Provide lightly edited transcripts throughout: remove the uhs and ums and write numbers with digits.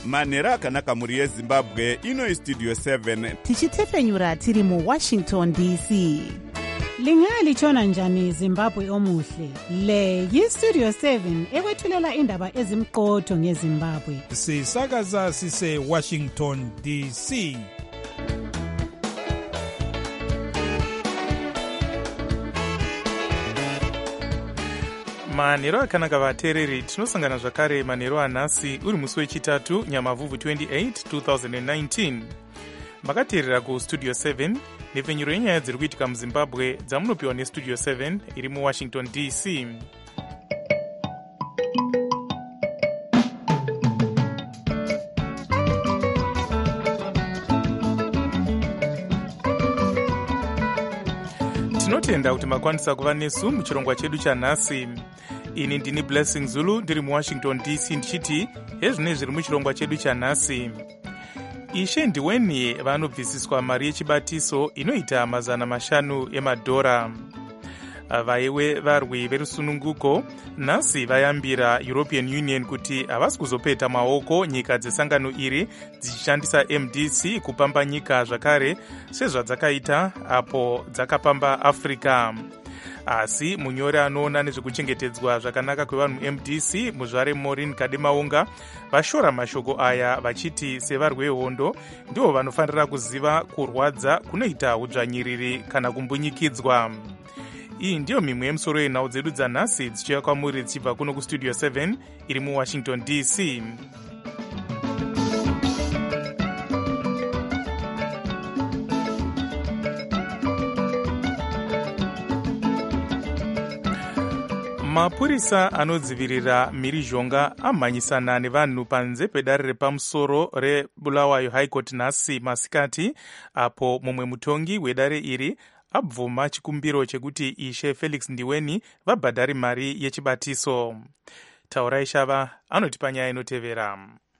manhero akanaka mhuri yezimbabwe. Ino Studio 7 tichitefenyura tiri muWashington DC. Lingalitshona njani Zimbabwe omuhle? Le yiStudio 7 ekwethulela indaba ezimqotho ngeZimbabwe. Sisakaza sise Washington DC. Manhero akanaka vateereri, tinosangana zvakare manhero anhasi uri musi wechitatu Nyamavhuvhu 28 2019. Makateerera kuStudio 7 nepfenyuro yenyaya dziri kuitika muZimbabwe dzamunopiwa neStudio 7 iri muWashington DC. Tinotenda kuti makwanisa kuva nesu muchirongwa chedu chanhasi. Ini ndini Blessing Zulu ndiri muWashington DC ndichiti hezvine zviri muchirongwa chedu chanhasi. Ishe ndiweni vanobvisiswa mari yechibatiso inoita $500 emadhora. Vaiwe varwi verusununguko nhasi vayambira European Union kuti havasi kuzopeta maoko nyika dzesangano iri dzichishandisa MDC kupamba nyika zvakare sezvadzakaita apo dzakapamba Africa. Asi munyori anoona nezvekuchengetedzwa zvakanaka kwevanhu MDC muzvare Maureen Kademaunga vashora mashoko aya vachiti sevarwi vehondo ndivo vanofanira kuziva kurwadza kunoita udzvanyiriri kana kumbunyikidzwa. Iyi ndiyo mimwe yemisoro yenhau dzedu dzanhasi dzichiuya kwamuri dzichibva kuno kuStudio 7 iri muWashington DC. Mapurisa anodzivirira mhirizhonga amhanyisana nevanhu panze pedare repamusoro reBulawayo High Court nhasi masikati, apo mumwe mutongi wedare iri abvuma chikumbiro chekuti Ishe Felix Ndiweni vabhadhari mari yechibatiso. Taurai Shava anotipa nyaya inotevera.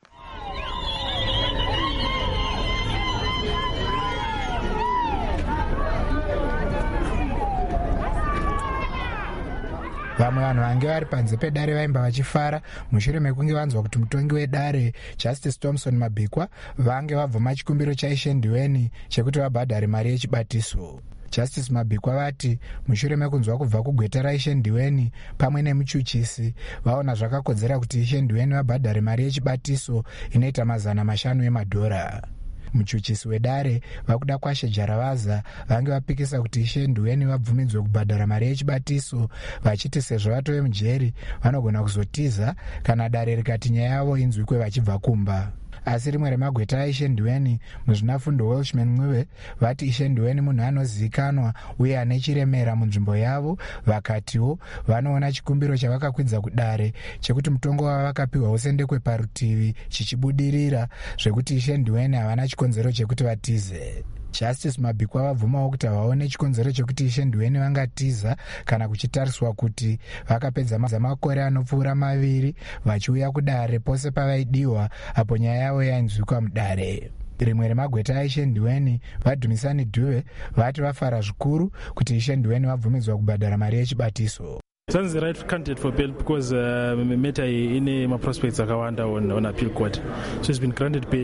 Vamwe vanhu vange vari panze pedare vaimba vachifara mushure mekunge vanzwa kuti mutongi wedare Justice Thompson Mabikwa vange vabvuma chikumbiro chaIshe Ndiweni chekuti vabhadhare mari yechibatiso. Justice Mabikwa vati mushure mekunzwa kubva kugweta raIshe Ndiweni pamwe nemuchuchisi vaona zvakakodzera kuti Ishe Ndiweni vabhadhare mari yechibatiso inoita $500 emadhora. Muchuchisi wedare vakuda kwashe Jaravaza vange vapikisa kuti Ishe Ndiweni vabvumidzwe kubhadhara mari yechibatiso vachiti sezvo vatove mujeri vanogona kuzotiza kana dare rikati nyaya yavo inzwikwe vachibva kumba. Asi rimwe remagweta aIshe Ndiweni muzvinafundo Welshman Mwiwe vati Ishe Ndiweni munhu anozivikanwa uye ane chiremera munzvimbo yavo, vakatiwo vanoona chikumbiro chavakakwidza kudare chekuti mutongo wavakapiwa usendekwe parutivi chichibudirira zvekuti Ishe Ndiweni havana chikonzero chekuti vatize. Justice Mabikwa vabvumawo kuti havaone chikonzero chekuti Ishe Ndiweni vangatiza kana kuchitariswa kuti vakapedza makore anopfuura 2 vachiuya kudare pose pavaidiwa apo nyaya yavo yainzwikwa mudare. Rimwe remagweta aIshe Ndiweni vaDhumisani Dhuve vati vafara zvikuru kuti Ishe Ndiweni vabvumidzwa kubhadhara mari yechibatiso. Sounds the right candidate for bail because Meta in prospects on appeal court. So he's been granted bail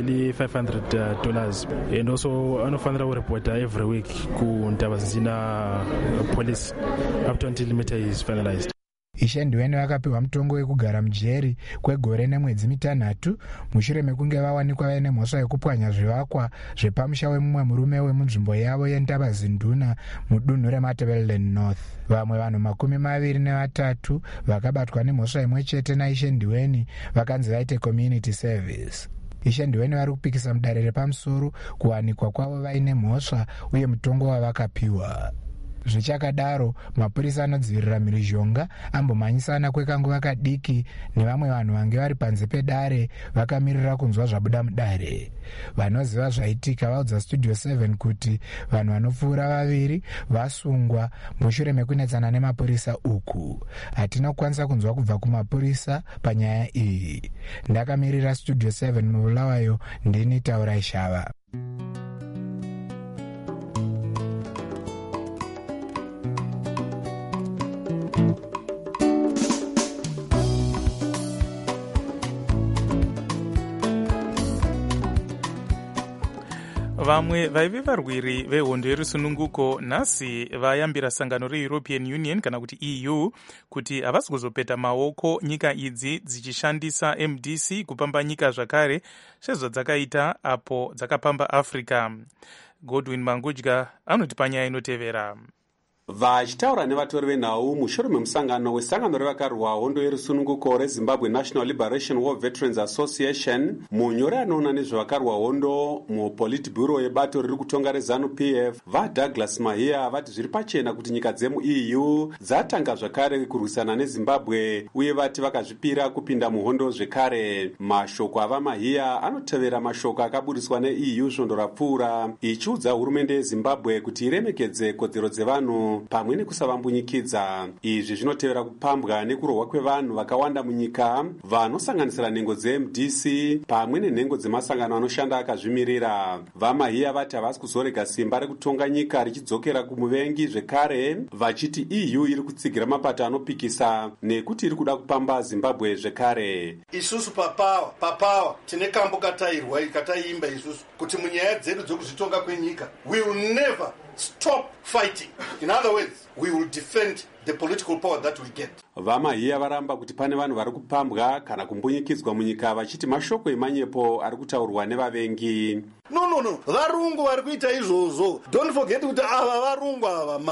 $500 and also anofana report every week ku Ntabazina police up until Meta is finalized. Ishe Ndiweni vakapiwa mutongo wekugara mujeri kwegore nemwedzi 3 mushure mekunge vawanikwa vaine mhosva yekupwanya zvivakwa zvepamusha wemumwe murume wemunzvimbo yavo yeNtabazinduna mudunhu reMatabeleland North. Vamwe vanhu 23 vakabatwa nemhosva imwe chete naIshe Ndiweni vakanzi vaite community service. Ishe Ndiweni vari kupikisa mudare repamusoro kuwanikwa kwavo vaine mhosva uye mutongo wavakapiwa. Zvichakadaro mapurisa anodzivirira mhirizhonga ambomhanyisana kwekanguva kadiki nevamwe vanhu vange vari panze pedare vakamirira kunzwa zvabuda mudare. Vanoziva zvaitika vaudza Studio 7 kuti vanhu vanopfuura 2 vasungwa mushure mekunetsana nemapurisa uku. Hatina kukwanisa kunzwa kubva kumapurisa panyaya iyi. Ndakamirira Studio 7 muBulawayo ndini Taurai Shava. vamwe vaive varwiri vehondo yerusununguko nhasi vayambira sangano reeuropean union kana kuti EU kuti havasi kuzopeta maoko nyika idzi dzichishandisa MDC kupamba nyika zvakare sezvadzakaita apo dzakapamba Africa. Godwin Mangudya anoti panyaya inotevera. Vachitaura nevatori venhau mushure memusangano wesangano revakarwa hondo yerusununguko reZimbabwe National Liberation War Veterans Association, munyori anoona nezvevakarwa hondo mupolitburo yebato riri kutonga reZANU-PF vaDouglas Mahia vati zviri pachena kuti nyika dzemu-EU dzatanga zvakare kurwisana neZimbabwe uye vati vakazvipira kupinda muhondo zvekare. Mashoko avaMahia anotevera mashoko akaburiswa neEU svondo rapfuura ichiudza hurumende yeZimbabwe kuti iremekedze kodzero dzevanhu pamwe nekusavambunyikidza. Izvi zvinotevera kupambwa nekurohwa kwevanhu vakawanda munyika vanosanganisira nhengo dzeMDC pamwe nenhengo dzemasangano anoshanda akazvimirira. VaMahia vati havasi kuzorega simba rekutonga nyika richidzokera kumuvengi zvekare, vachiti EU iri kutsigira mapato anopikisa nekuti iri kuda kupamba Zimbabwe zvekare. Isusu papawa tine kambo kataiimba isusu kuti munyaya dzedu dzokuzvitonga kwenyika we will never stop fighting. In other words, we will defend the political power that we get. VaMahia varamba kuti pane vanhu vari kupambwa kana kumbunyikidzwa munyika vachiti mashoko emanyepo ari kutaurwa nevavengi. No. Varungu vari kuita izvozvo. Don't forget kuti ava varungu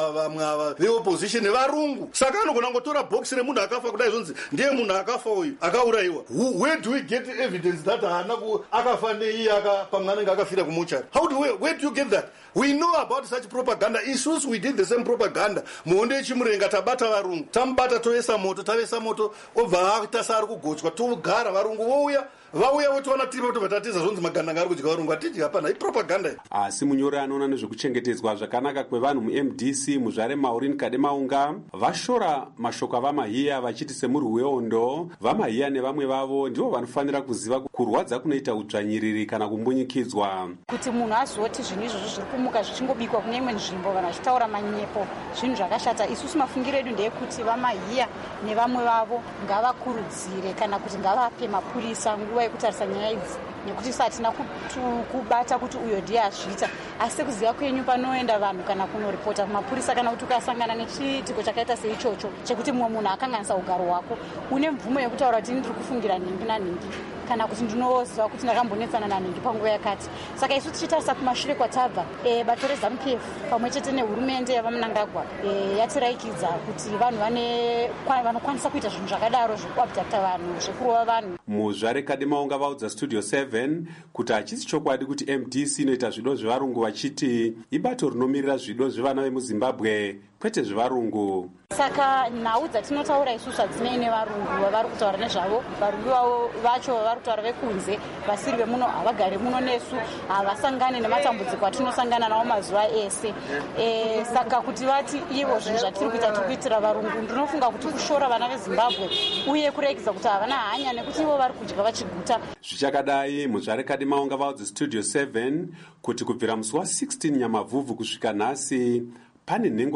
ava veopposition varungu. Saka anogona ngotora box remunhu akafa kudai zvonzi ndiye munhu akafa uyu akaurayiwa. Where do we get evidence that haana akafa neiye pamwe anenge akafira kumuchari? Where do you get that? We know about such propaganda. Isusu we did the same propaganda. Muhondo yechimurenga tabata varungu. Tambata tavesa moto obva tasari kugochwa togara varungu vauya votoona tiri vatatiza zvonzi maganda ngari kudya varungu atidyi hapana ipropaganda. Asi munyori anoona nezvekuchengetedzwa zvakanaka kwevanhu muMDC muzvare Maureen Kademaunga vashora mashoko avaMahia vachiti semurwi wehondo vaMahia nevamwe vavo ndivo vanofanira kuziva kurwadza kunoita udzvanyiriri kana kumbunyikidzwa. Kuti munhu azoti zvinhu izvozvo zviri kumuka zvichingobikwa kune imwe nzvimbo vanhu vachitaura manyepo zvinhu zvakashata. Isusu mafungiro edu ndeyekuti vaMahia nevamwe vavo ngavakurudzire kana kuti ngavape mapurisa nguva yekutarisa nyaya idzi nekuti satina kubata kuti uyo ndiye azviita, asi kuziva kwenyu panoenda vanhu kana kunoripota kumapurisa kana kuti ukasangana nechiitiko chakaita seichocho chekuti mumwe munhu akanganisa ugaro hwako une mvumo yekutaura kuti ndiri kufungira nhingi nanhingi kana kuti ndinoziva kuti ndakambonetsana nanhingi panguva yakati. Saka isu tichitarisa kumashure kwatabva bato reZANU-PF pamwe chete nehurumende yavaMnangagwa yatiraikidza kuti vanhu vanokwanisa kuita zvinhu zvakadaro zvekuabducta vanhu zvekurova vanhu. Muzvare Kademaunga vaudza Studio 7 kuti hachisi chokwadi kuti MDC inoita zvido zvevarungu vachiti ibato rinomirira zvido zvevana vemuZimbabwe kwete zvevarungu. Saka nhau dzatinotaura isusu hadzinei nevarungu vari kutaura nezvavo. Varungu vacho vari kutaura vekunze vasiri vemuno havagare muno nesu havasangane nematambudziko atinosangana nawo mazuva ese. Saka kuti vati ivo zvinhu zvatiri kuita tiri kuitira varungu ndinofunga kuti kushora vana veZimbabwe uye kurekeza kuti havana hanya nekuti ivo vari kudya vachiguta. Zvichakadai muzvare Kademaunga vaudza Studio 7 kuti kubvira musi wa16 Nyamavhuvhu kusvika nhasi pane nhengo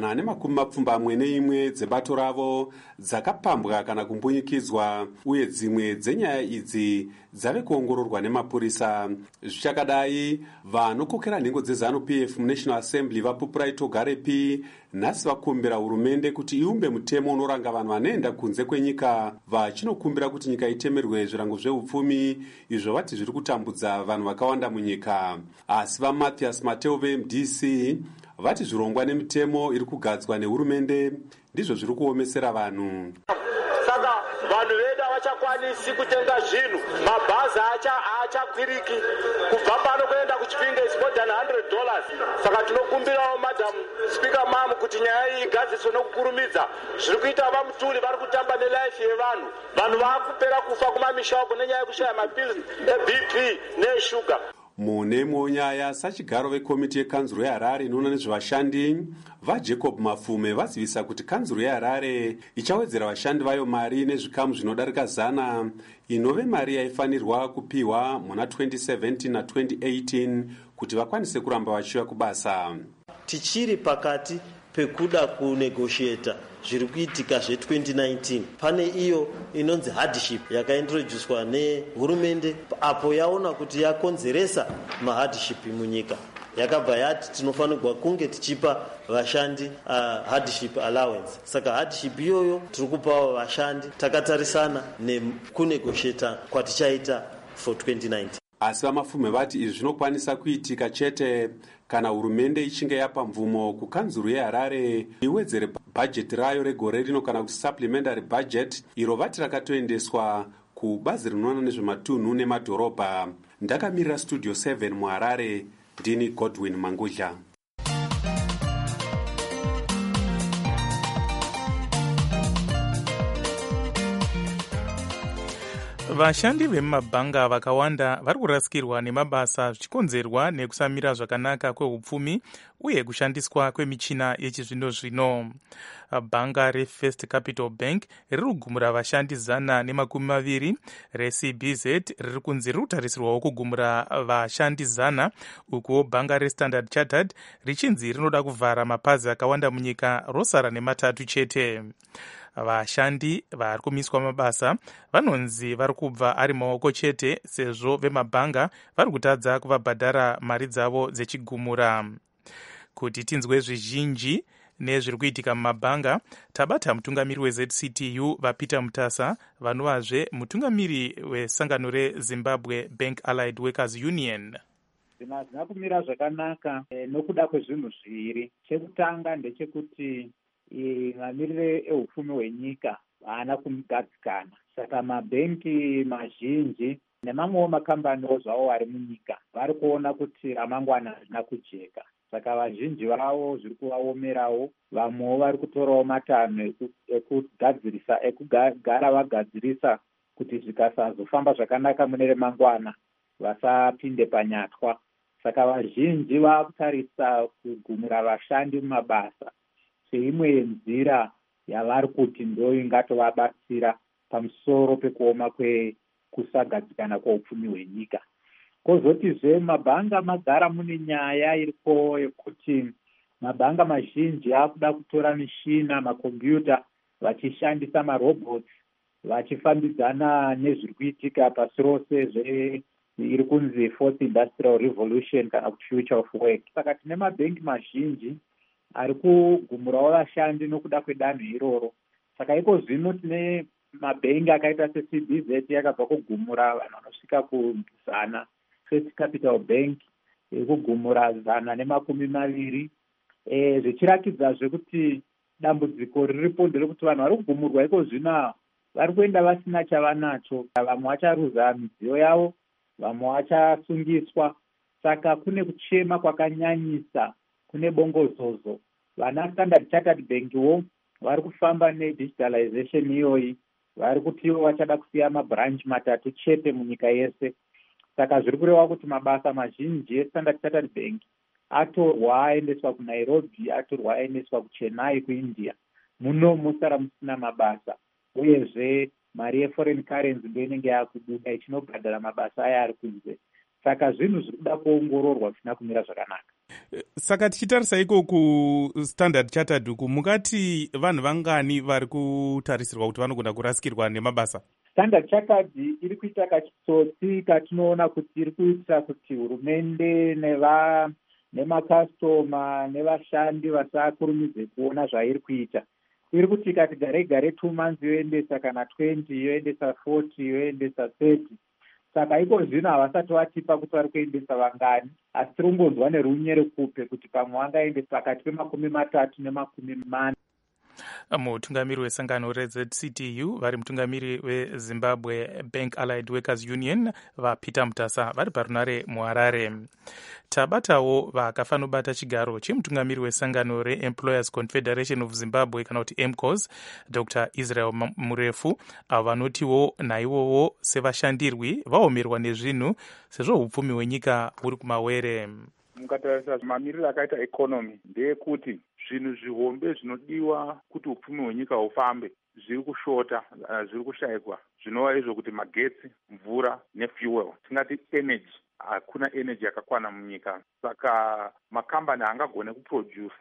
121 dzebato ravo dzakapambwa kana kumbunyikidzwa uye dzimwe dzenyaya idzi dzave kuongororwa nemapurisa. Zvichakadai vanokokera nhengo dzeZANU-PF muNational Assembly vaPupurai Togarepi nhasi vakumbira hurumende kuti iumbe mutemo unoranga vanhu vanoenda kunze kwenyika vachinokumbira kuti nyika itemerwe zvirango zveupfumi izvo vati zviri kutambudza vanhu vakawanda munyika. Asi vaMathias Mateo veMDC vati zvirongwa nemitemo iri kugadzwa nehurumende ndizvo zviri kuomesera vanhu. Saka vanhu vedu havachakwanisi kutenga zvinhu, mabhazi haachakwiriki kubva pano kuenda kuChipinge is more than $100. Saka tinokumbirawo Madam Speaker Mam kuti nyaya iyi igadziswe nokukurumidza. Zviri kuita vaMutuli vari kutamba nelaifi yevanhu. Vanhu vakupera kufa kumamisha uko nenyaya yekushaya mapilisi eBP neeshuga. Mune nyaya sachigaro vekomiti yekanzuro yeHarare inoona nezvevashandi vaJacob Mafume vazivisa kuti kanzuro yeHarare ichawedzera vashandi vayo mari nezvikamu zvinodarika 100 inove mari yaifanirwa kupiwa muna 2017 na 2018 kuti vakwanise kuramba vachiuya kubasa. Tichiri pakati pekuda kunegotiata zviri kuitika zve2019 pane iyo inonzi hardship yakaintroducedwa nehurumende apo yaona kuti yakonzeresa mahardship munyika, yakabva yati tinofanirwa kunge tichipa vashandi hardship allowance. Saka hardship iyoyo tiri kupawo vashandi takatarisana nekunegotiata kwatichaita for 2019. Asi vamapfumi vati izvi zvinokwanisa kuitika chete kana hurumende ichinge yapa mvumo kukanzuru yeHarare iwedzere bhajeti rayo regore rino kana kuti supplementary budget, iro vati rakatoendeswa kubazi rinoona nezvematunhu nemadhorobha. Ndakamirira studio 7 muHarare, ndini Godwin Mangudla. Vashandi vemumabhanga vakawanda vari kurasikirwa nemabasa zvichikonzerwa nekusamira zvakanaka kwehupfumi uye kushandiswa kwemichina yechizvino-zvino. Bhanga reFirst Capital Bank riri kugumura vashandi 120, reCBZ riri kunzi riri kutarisirwawo kugumura vashandi 100, ukuwo bhanga reStandard Chartered richinzi rinoda kuvhara mapazi akawanda munyika rosara nematatu chete. Vashandi vari kumiswa mabasa vanonzi vari kubva ari maoko chete sezvo vemabhanga vari kutadza kuvabhadhara mari dzavo dzechigumura. Kuti tinzwe zvizhinji nezviri kuitika mumabhanga, tabata mutungamiri weZCTU vaPeter Mutasa vanovazve mutungamiri wesangano reZimbabwe Bank Allied Workers Union. Zvina kumira zvakanaka nokuda kwezvinhu zviviri. Chekutanga ndechekuti mamirire ehupfumi hwenyika haana kugadzikana. Saka mabhengi mazhinji nemamwewo makambaniwo zvawo ari munyika vari kuona kuti ramangwana hazvina kujeka. Saka vazhinji vavo zviri kuvaomerawo. Vamwewo vari kutorawo matanho ekugara vagadzirisa kuti zvikasazofamba zvakanaka mune remangwana vasapinde panyatwa. Saka vazhinji vakutarisa kugumura vashandi mumabasa seimwe yenzira yavari kuti ndo ingatovabatsira pamusoro pekuoma kwekusagadzikana kweupfumi hwenyika. Kozotizve mabhanga magara mune nyaya iriko yekuti mabhanga mazhinji akuda kutora mishina, makombiyuta vachishandisa marobots vachifambidzana nezviri kuitika pasi rose iri kunzi Fourth Industrial Revolution kana kuti Future of Work. Saka tine mabhengi mazhinji ari kugumurawo vashandi nokuda kwedanho iroro. Saka iko zvino tine mabhengi akaita seCBZ yakabva kugumura vanhu vanosvika ku100, First Capital Bank iri kugumura 120, zvichirakidzazve kuti dambudziko riripo nderekuti vanhu vari kugumurwa iko zvino vari kuenda vasina chavanacho. Vamwe vacharuza midziyo yavo, vamwe vachasungiswa. Saka kune kuchema kwakanyanyisa, kune bongozozo. Vana Standard Chartered Bankwo vari kufamba nedigitalization iyoyi, vari kuti ivo vachada kusiya mabranch 3 chete munyika yese. Saka zviri kureva kuti mabasa mazhinji eStandard Chartered Bank atorwa aendeswa kuNairobi, atorwa aendeswa kuChennai kuIndia. Muno musara musina mabasa, uyezve mari yeforeign currency ndo inenge yakubuda ichinobhadhara mabasa aya ari kunze. Saka zvinhu zviri kuda kuongororwa zvisina kumira zvakanaka. Saka tichitarisa iko kuStandard Chartered uku, mukati vanhu vangani vari kutarisirwa kuti vanogona kurasikirwa nemabasa? Standard Chartered iri kuita kachitsotsi katinoona kuti iri kuitira kuti hurumende nemakastoma nevashandi vasakurumidze kuona zvairi kuita. Iri kuti ikati gare 2 months yoendesa kana 20, yoendesa 40, yoendesa 30. Saka iko zvino havasati vatipa kuti vari kuendesa vangani, asi tiri kungonzwa nerunyere kupe kuti pamwe vangaendesa pakati pe30 ne40. Mutungamiri wesangano reZCTU vari mutungamiri weZimbabwe Bank Allied Workers Union vaPeter Mutasa vari parunare muHarare. Tabatawo vakafanobata chigaro chemutungamiri wesangano reEmployers Confederation of Zimbabwe kana kuti EMCOS, Dr. Israel Murefu, avo vanotiwo naivowo sevashandirwi vaomerwa nezvinhu sezvo hupfumi hwenyika huri kumawere. Mukatarisa mamiriro akaita economy ndeyekuti zvinhu zvihombe zvinodiwa kuti upfumi hwenyika hufambe zviri kushota, zviri kushayikwa, zvinova izvo kuti magetsi, mvura nefuel, tingati energy. Hakuna energy yakakwana munyika, saka makambani haangagone kuprodusa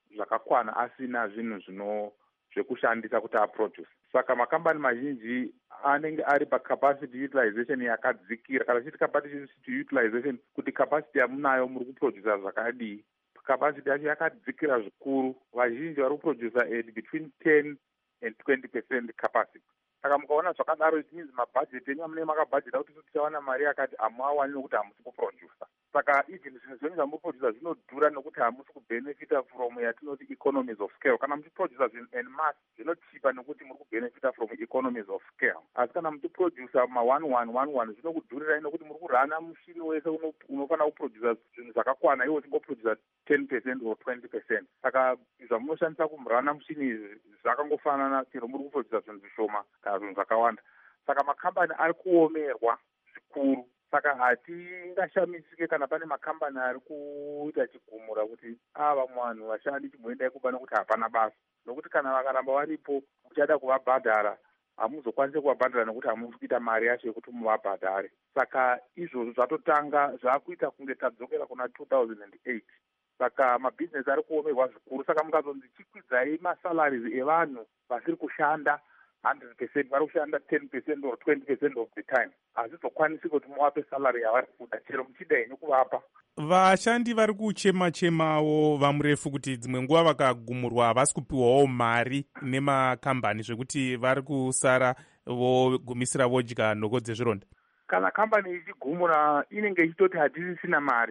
zvakakwana asina zvinhu zvekushandisa kuti aproduce. Saka makambani mazhinji anenge ari pacapacity utilization yakadzikira. Kana tichiti capacity utilization, kuti capacity yamunayo muri kuproducer zvakadii. Capacity yacho yakadzikira zvikuru. Vazhinji vari kuproducer between 10 and 20% capacity. Saka mukaona zvakadaro, it means mabudget enyu amune makabhajeta kuti tichawana mari yakati hamuawani nokuti hamusi kuproducer. Saka even zvinhu zvamuproducer zvinodhura nokuti hamusi kubenefita from yatinoti economies of scale. Kana muchiproducer zvinhu en mass zvinochipa nokuti muri kubenefita from economies of scale. Asi kana muchiproducer ma1111 zvinokudhurirai nokuti muri kurana mushini wese unofanira kuproducer zvinhu zvakakwana, iwo uchingoproducer 10% or 20%. Saka zvamunoshandisa kumurana mushini izvi zvakangofanana chero muri kuproducer zvinhu zvishoma kana zvinhu zvakawanda. Saka makambani ari kuomerwa zvikuru. Saka hatingashamisike kana pane makambani ari kuita chigumura kuti vamwe vanhu vashandi chimboendai kuba nokuti hapana basa. Nokuti kana vakaramba varipo uchada kuvabhadhara, hamuzokwanisi kuvabhadhara nokuti hamusi kuita mari yacho yekuti muvabhadhare. Saka izvozvo zvatotanga zvakuita kunge tadzokera kuna 2008. Saka mabhizinesi ari kuomerwa zvikuru. Saka mukazonzi chikwidzai masalaries evanhu vasiri kushanda 100%, vari kushanda 10% or 20% of the time, hazvizokwanisi kuti muvape salary yavari kuda chero muchida henyu kuvapa. Vashandi vari kuchema-chemawo vamurefu kuti dzimwe nguva vakagumurwa havasi kupiwawo mari nemakambani zvekuti vari kusara vogumisira vodya nhoko dzezvironda. Kana kambani ichigumura inenge ichitoti hatisisina mari.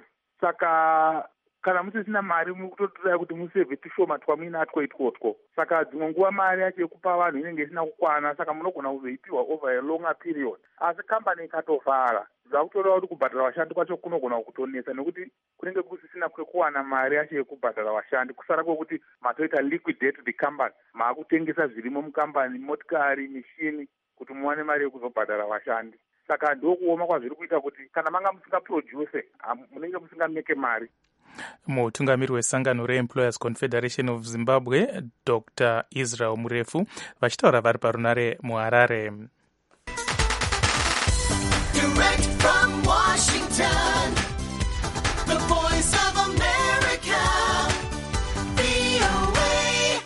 Saka kana musisina mari muri kutotorai kuti musevhe tushoma twamuinatwo itwotwo. Saka dzimwe nguva mari yacho yekupa vanhu inenge isina kukwana, saka munogona kuzoipiwa over a longer period. Asi kambani ikatovhara zvakutoreva kuti kubhadhara vashandi kwacho kunogona kutonesa nokuti kunenge kusisina kwekuwana mari yacho yekubhadhara vashandi, kusara kwekuti matoita liquidate the company, maakutengesa zvirimo mukambani, motikari, mishini, kuti muwane mari yekuzobhadhara vashandi. Saka ndokuoma kwazviri kuita kuti kana manga musingaproduce munenge musingameke mari. Mutungamiri wesangano reEmployers Confederation of Zimbabwe, Dr. Israel Murefu, vachitaura vari parunare muHarare. Direct from Washington, the voice of America, VOA.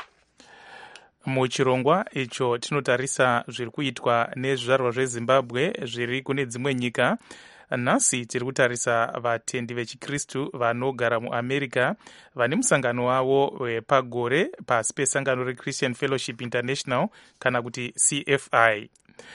Muchirongwa icho tinotarisa zviri kuitwa nezvizvarwa zveZimbabwe zviri kune dzimwe nyika. Nhasi tiri kutarisa vatendi vechikristu vanogara muAmerica vane musangano wavo wepagore pasi pesangano reChristian Fellowship International kana kuti CFI.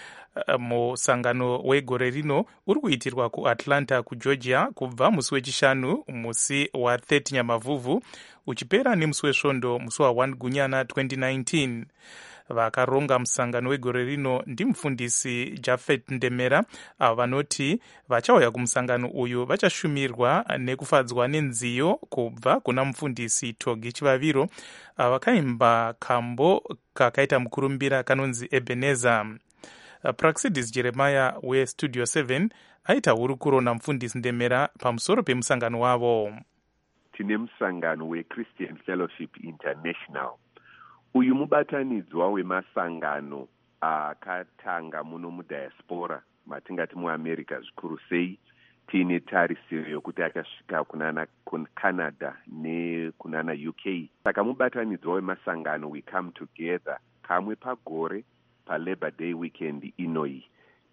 Musangano wegore rino uri kuitirwa kuAtlanta kuGeorgia kubva musi wechishanu musi wa30 Nyamavhuvhu uchipera nemusi wesvondo musi wa1 Gunyana 2019. Vakaronga musangano wegore rino ndimufundisi Jafet Ndemera, avo vanoti vachauya kumusangano uyu vachashumirwa nekufadzwa nenziyo kubva kuna mufundisi Togi Chivaviro, vakaimba kambo kakaita mukurumbira kanonzi Ebenezer. Praxidis Jeremiah weStudio 7 aita hurukuro namufundisi Ndemera pamusoro pemusangano wavo. Tine musangano weChristian Fellowship International. Uyu mubatanidzwa wemasangano akatanga muno mudiaspora matingati muAmerica zvikuru sei. Tine tarisiro yokuti akasvika kunana Canada nekunana UK. Saka mubatanidzwa wemasangano we come together kamwe pagore paLabor Day weekend inoi,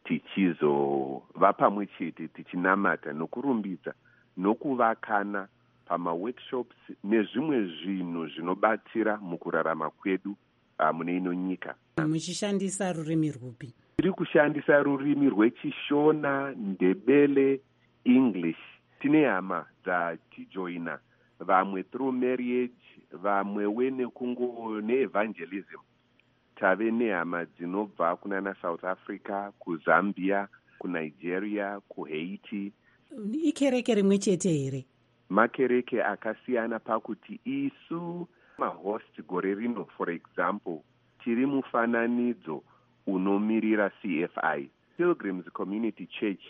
tichizova pamwe chete tichinamata nokurumbidza nokuvakana pamaworkshops nezvimwe zvinhu zvinobatsira mukurarama kwedu mune ino nyika. Muchishandisa rurimi rwupi? Tiri kushandisa rurimi rwechishona, ndebele, English. Tine hama dzatijoina, vamwe through marriage, vamwewe nekungo neevangelism. Tave nehama dzinobva kunana South Africa, kuZambia, kuNigeria, kuHaiti. Ikereke rimwe chete here? Makereke akasiyana pakuti isu mahost gore rino, for example, tiri mufananidzo unomirira CFI, Pilgrims Community Church,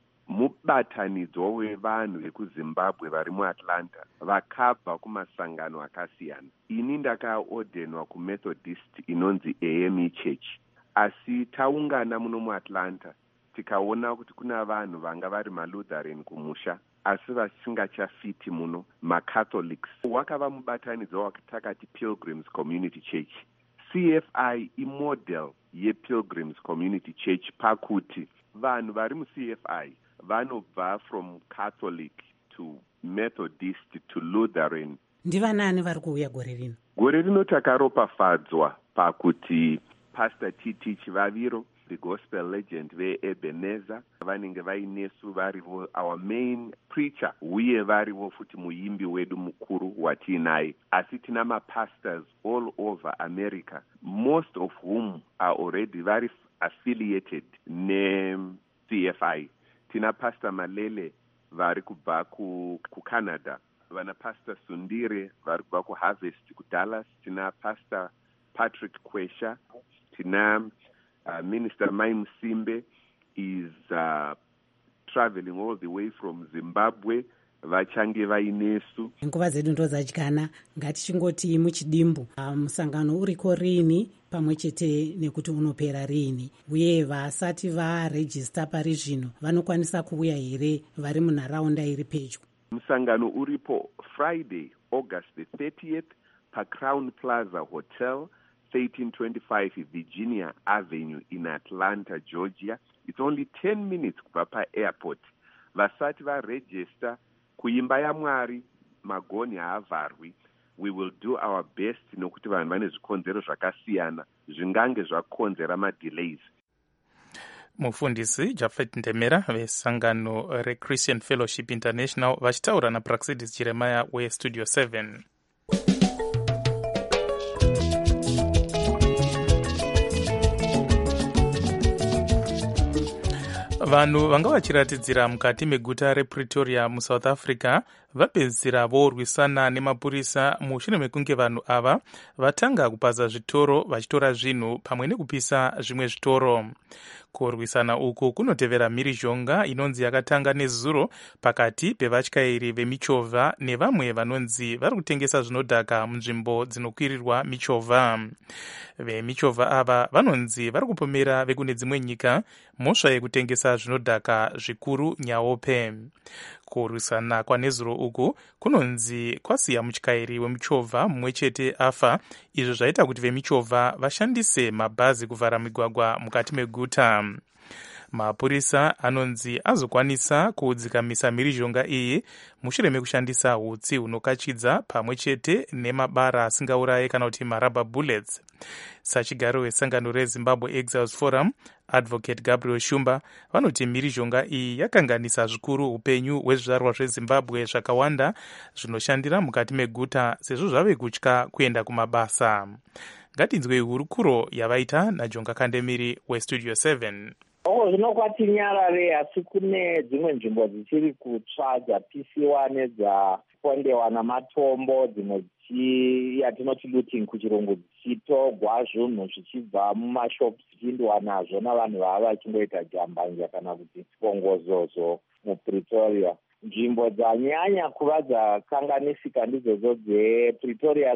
mubatanidzo wevanhu vekuZimbabwe vari muAtlanta vakabva kumasangano akasiyana. Ini ndakaordenwa kuMethodist inonzi AME Church, asi taungana muno muAtlanta tikaona kuti kuna vanhu vanga vari maLutheran kumusha asi vasingachafiti muno, macatholics. Wakava mubatanidzo watakati Pilgrims Community Church. CFI imodel yePilgrims Community Church pakuti vanhu vari muCFI vanobva from Catholic to Methodist to Lutheran. Ndivanani vari kuuya gore rino? Gore rino takaropafadzwa pakuti Pastor T.T. Chivaviro, the gospel legend veEbenezer, vanenge vainesu varivo our main preacher, uye varivo futi muimbi wedu mukuru watiinaye. Asi tina mapastors all over America, most of whom are already very affiliated ne-CFI. Tina Pastor Malele vari kubva kuCanada, vana Pastor Sundire vari kubva kuHarvest kuDallas, tina Pastor Patrick Kwesha, tina Minister Mai Musimbe is traveling all the way from Zimbabwe. Vachange vainesu. Nguva zedu ndo dzadyana, ngatichingoti muchidimbu. Musangano uriko rini pamwe chete nekuti unopera rini, uye vasati varejista pari zvino vanokwanisa kuuya here vari munharaunda iri pedyo? Musangano uripo Friday, August the 30th, paCrown Plaza Hotel, 1325 Virginia Avenue in Atlanta, Georgia. It's only 10 minutes kubva pa-airport. Vasati varegister kuimba yaMwari, magoni haavarwi. We will do our best nokuti vanhu vane zvikonzero zvakasiyana zvingange zvakonzera madelays. Mufundisi Japhet Ndemera vesangano reChristian Fellowship International vachitaura naPraxidis Jeremiah weStudio 7. Vanhu vanga vachiratidzira mukati meguta rePretoria muSouth Africa vapedzisira vorwisana nemapurisa mushure mekunge vanhu ava vatanga kupaza zvitoro vachitora zvinhu pamwe nekupisa zvimwe zvitoro. Kurwisana uku kunotevera mhirizhonga inonzi yakatanga nezuro pakati pevatyairi vemichovha nevamwe vanonzi vari kutengesa zvinodhaka munzvimbo dzinokwirirwa michovha. Vemichovha ava vanonzi vari kupomera vekune dzimwe nyika mhosva yekutengesa zvinodhaka zvikuru nyaope. Kurwisana kwanezuro uku kunonzi kwasiya mutyairi wemuchovha mumwe chete afa, izvo zvaita kuti vemichovha vashandise mabhazi kuvhara migwagwa mukati meguta. Mapurisa anonzi azokwanisa kudzikamisa mhirizhonga iyi mushure mekushandisa hutsi hunokachidza pamwe chete nemabara asingaurayi kana kuti marubber bullets. Sachigaro wesangano reZimbabwe Exiles Forum, Advocate Gabriel Shumba, vanoti mhirizhonga iyi yakanganisa zvikuru upenyu hwezvizvarwa zveZimbabwe zvakawanda zvinoshandira mukati meguta sezvo zvave kutya kuenda kumabasa. Ngatinzwe hurukuro yavaita naJonga Kandemiri weStudio 7. Zvinokwati nyarare, asi kune dzimwe nzvimbo dzichiri kutsva dzapisiwa nedzapondewa namatombo, dzimwe yatinoti looting kuchirungu, dzichitogwa zvinhu zvichibva mumashopu zvichiindiwa nazvo navanhu vava vachingoita jambanja kana kuti bongozozo muPretoria. Nzvimbo dzanyanya kuva dzakanganisika ndidzodzo dzePretoria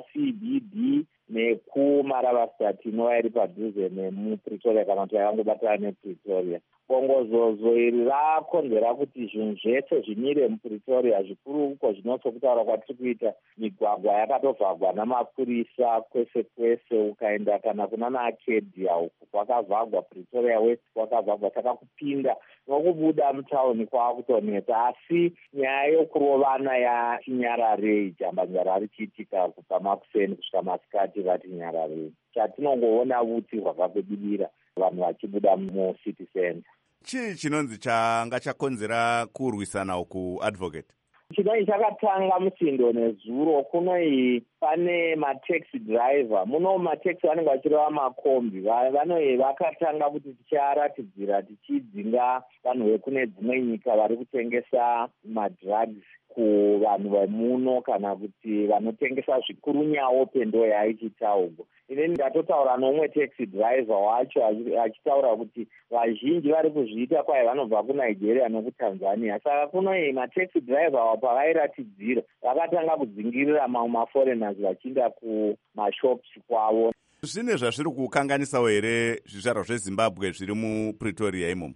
CBD nekuMaravasat inova iri padhuze nemuPretoria kana kuti yakangobatana nePretoria. Bongozozo iri rakonzera kuti zvinhu zvese zvimire muPretoria, zvikuru uko zvinotokutaura kwatiri kuita migwagwa yakatovhagwa namapurisa kwese kwese. Ukaenda kana kunana Acadia uku kwakavhagwa, Pretoria West kwakavhagwa, saka kupinda nokubuda mutauni kwakutonetsa. Asi nyaya yokurovana yachinyararei, jambanyara richiitika kubva makuseni kusvika masikati vati nyararei. Chatinongoona vutsi hwakabudira vanhu vachibuda mucity center. Chii chinonzi changa chakonzera kurwisana uku, Advocate? Chinoi chakatanga musindo nezuro. Kunoi pane mataxi driver, muno mataxi vanenge vachireva makombi, vanoi vakatanga kuti ticharatidzira tichidzinga vanhu vekune dzimwe nyika vari kutengesa madrugs kuvanhu vemuno kana kuti vanotengesa zvikuru nyaope ndo yaichitaurwa. Inini ndatotaura nomwe taxi driver wacho achitaura kuti vazhinji vari kuzviita kwaye vanobva kuNigeria nokuTanzania. Saka kunoi mataxi driver pavairatidzira vakatanga kudzingirira mamwe maforeigners vachiinda kumashops kwavo. Zvine zvazviri kukanganisawo here zvizvarwa zveZimbabwe zviri muPretoria imomo?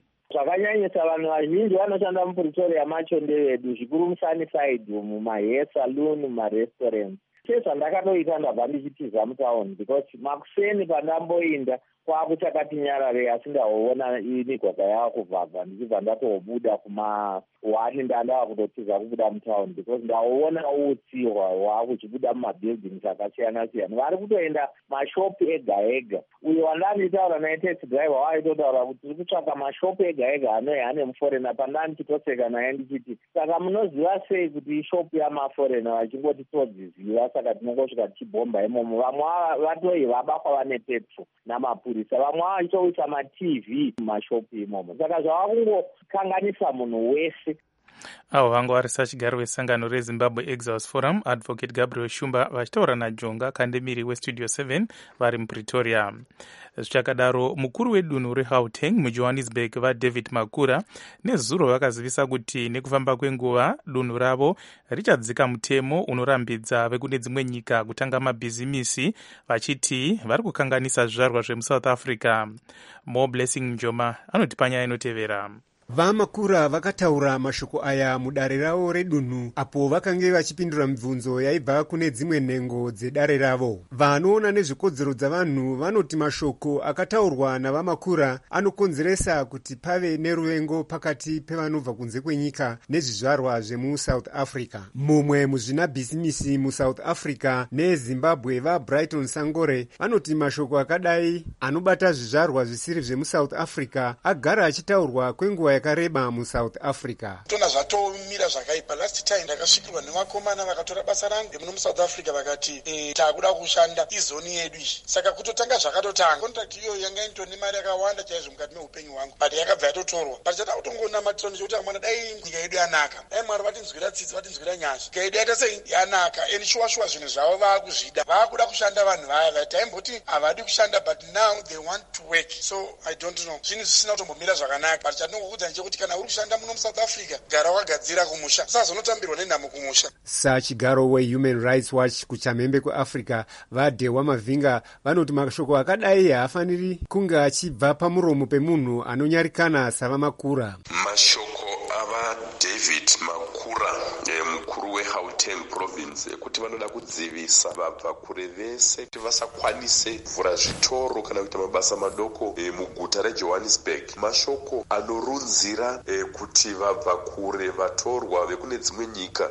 zvakanyanyisa vanhu vazhinji vanoshanda mupretoria macho ndevedu, zvikuru musunnyside umu, mahair saloon, mumarestaurants. Sezvandakatoita ndabva ndichitiza mutauni because makuseni pandamboinda kwakuchakati nyarare, asi ndaoona migwagwa yava kuvhabva ndichibva ndatobuda kuma-1 ndandava kutotiza kubuda mutauni because ndaoona utsi hwakuchibuda mumabuildings akasiyana-siyana. Vari kutoenda mashopu ega-ega. Uyo wandanditaura naye taxi driver waitotaura kuti tiri kutsvaka mashopu ega-ega anoi ane muforena. Pandanichitoseka naye ndichiti, saka munoziva sei kuti ishopu yamaforena vachingoti todziziva, saka tinongosvika tichibhomba imomo. Vamwe vatoi vabatwa vane petro namapurisa, vamwe vachitoisa matv mumashopu imomo. Saka zvava kungokanganisa munhu wese. avo vanga vari sachigaro wesangano rezimbabwe exiles forum advocate Gabriel Shumba vachitaura naJonga Kandemiri westudio 7 vari mupretoria. Zvichakadaro mukuru wedunhu reGauteng muJohannesburg vaDavid Makura nezuro vakazivisa kuti nekufamba kwenguva dunhu ravo richadzika mutemo unorambidza vekune dzimwe nyika kutanga mabhizimisi, vachiti vari kukanganisa zvizvarwa zvemuSouth Africa. More Blessing Njoma anoti panyaya inotevera. Vamakura vakataura mashoko aya mudare ravo redunhu apo vakange vachipindura mibvunzo yaibva kune dzimwe nhengo dzedare ravo. Vanoona nezvekodzero dzavanhu vanoti mashoko akataurwa navamakura anokonzeresa kuti pave neruvengo pakati pevanobva kunze kwenyika nezvizvarwa zvemuSouth Africa. Mumwe muzvina bhisimisi muSouth Africa neZimbabwe vaBrighton Sangore vanoti mashoko akadai anobata zvizvarwa zvisiri zvemuSouth Africa agara achitaurwa kwenguva yakareba muSouth Africa. Tona zvatomira zvakaipa. Last time ndakasvikirwa nevakomana vakatora basa rangu muno muSouth Africa vakati takuda kushanda izoni yedu iyi. Saka kutotanga zvakatotanga. Contract iyo yanga inotone mari yakawanda chaizvo mukati meupenyu hwangu. But yakabva yatotorwa. But chada kutongona matironi chekuti amwana dai nyika yedu yanaka. Dai Mwari vatinzwira tsitsi vatinzwira nyasha. Nyika yedu yaita sei yanaka. Eni shuwa zvinhu zvavo vaakuzvida. Vaakuda kushanda vanhu vaya taimboti havadi kushanda but now they want to work. So I don't know. Zvinhu zvisina kutombomira zvakanaka. But chandingokuudza kuti kana uri kushanda muno muSouth Africa gara wagadzira kumusha usazonotambirwa nenhamo kumusha. Sachigaro weHuman Rights Watch kuchamhembe kweAfrica vaDewa Mavhinga vanoti mashoko akadai haafaniri kunge achibva pamuromo pemunhu anonyarikana savamakura. Mashoko ava David Makura mukuru weGauteng province kuti vanoda kudzivisa vabva kure vese kuti vasakwanise kuvhura zvitoro kana kuita mabasa madoko muguta reJohannesburg. Mashoko anorunzira kuti vabva kure vatorwa vekune dzimwe nyika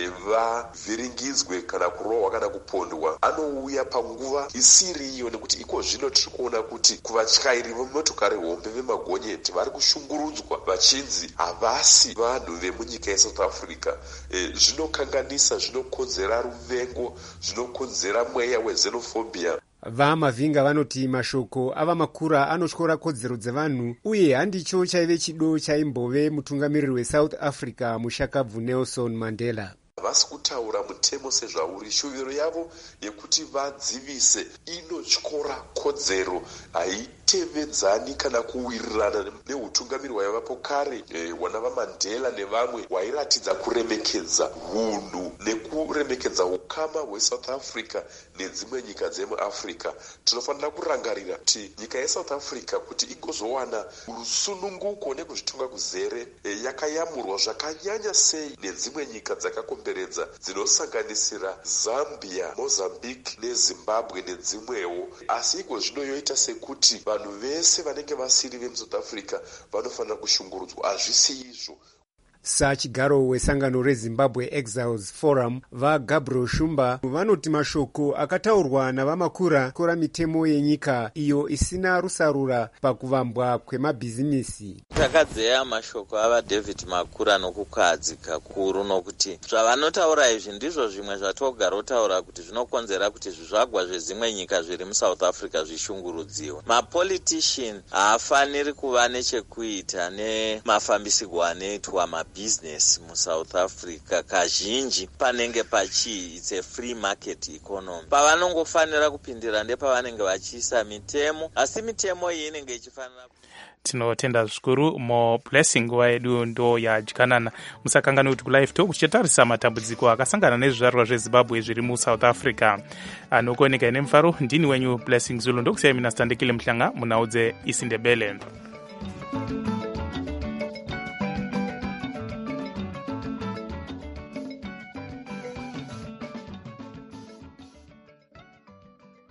vavhiringidzwe kana kurohwa kana kupondwa anouya panguva isiri iyo, nekuti iko zvino tiri kuona kuti kuvatyairi vemotokari hombe vemagonyeti vari kushungurudzwa vachinzi havasi vanhu vemunyika yeSouth Africa. Zvinokanganisa, zvinokonzera ruvengo, zvinokonzera mweya wexenophobia. VaMavhinga vanoti mashoko avamakura anotyora kodzero dzevanhu uye handicho chaive chido chaimbove mutungamiriri weSouth Africa mushakabvu Nelson Mandela. Vasi kutaura mutemo sezvauri, shuviro yavo yekuti vadzivise inotyora kodzero haitevedzani kana kuwirirana neutungamiri hwaivapo kare wana vaMandela nevamwe wairatidza kuremekedza hunhu nekuremekedza ukama hweSouth Africa nedzimwe nyika dzemuAfrica. Tinofanira kurangarira kuti nyika yeSouth Africa kuti igozowana rusununguko nekuzvitonga kuzere yakayamurwa zvakanyanya sei nedzimwe nyika dzakakomberedza dzinosanganisira Zambia, Mozambique neZimbabwe nedzimwewo. Asi iko zvino yoita sekuti vanhu vese vanenge vasiri vemuSouth Africa vanofanira kushungurudzwa. Hazvisi izvo. Sachigaro wesangano reZimbabwe Exiles Forum vaGabriel Shumba vanoti mashoko akataurwa navamakura kora mitemo yenyika iyo isina rusarura pakuvambwa kwemabhizimisi. Takadzeya mashoko avaDavid Makura nokukadzika kuru nokuti zvavanotaura izvi ndizvo zvimwe zvatogara otaura kuti zvinokonzera kuti zvizvagwa zvezimwe nyika zviri muSouth Africa zvishungurudziwa. Mapolitician haafaniri kuva nechekuita nemafambisirwo anoitwa business muSouth Africa. Kazhinji panenge pachi it's a free market economy. Pavanongofanira kupindira ndepavanenge vachiisa mitemo, asi mitemo iyi inenge ichifanira. Tinotenda zvikuru. More Blessing nguva yedu ndo yadyanana. Musakangani kuti kulive talk tichatarisa matambudziko akasangana nezvizvarwa zveZimbabwe zviri muSouth Africa. Anokuoneka ine mufaro ndini wenyu Blessing Zulu ndokusiyai mina Standekile Mhlanga munaudze isindebele.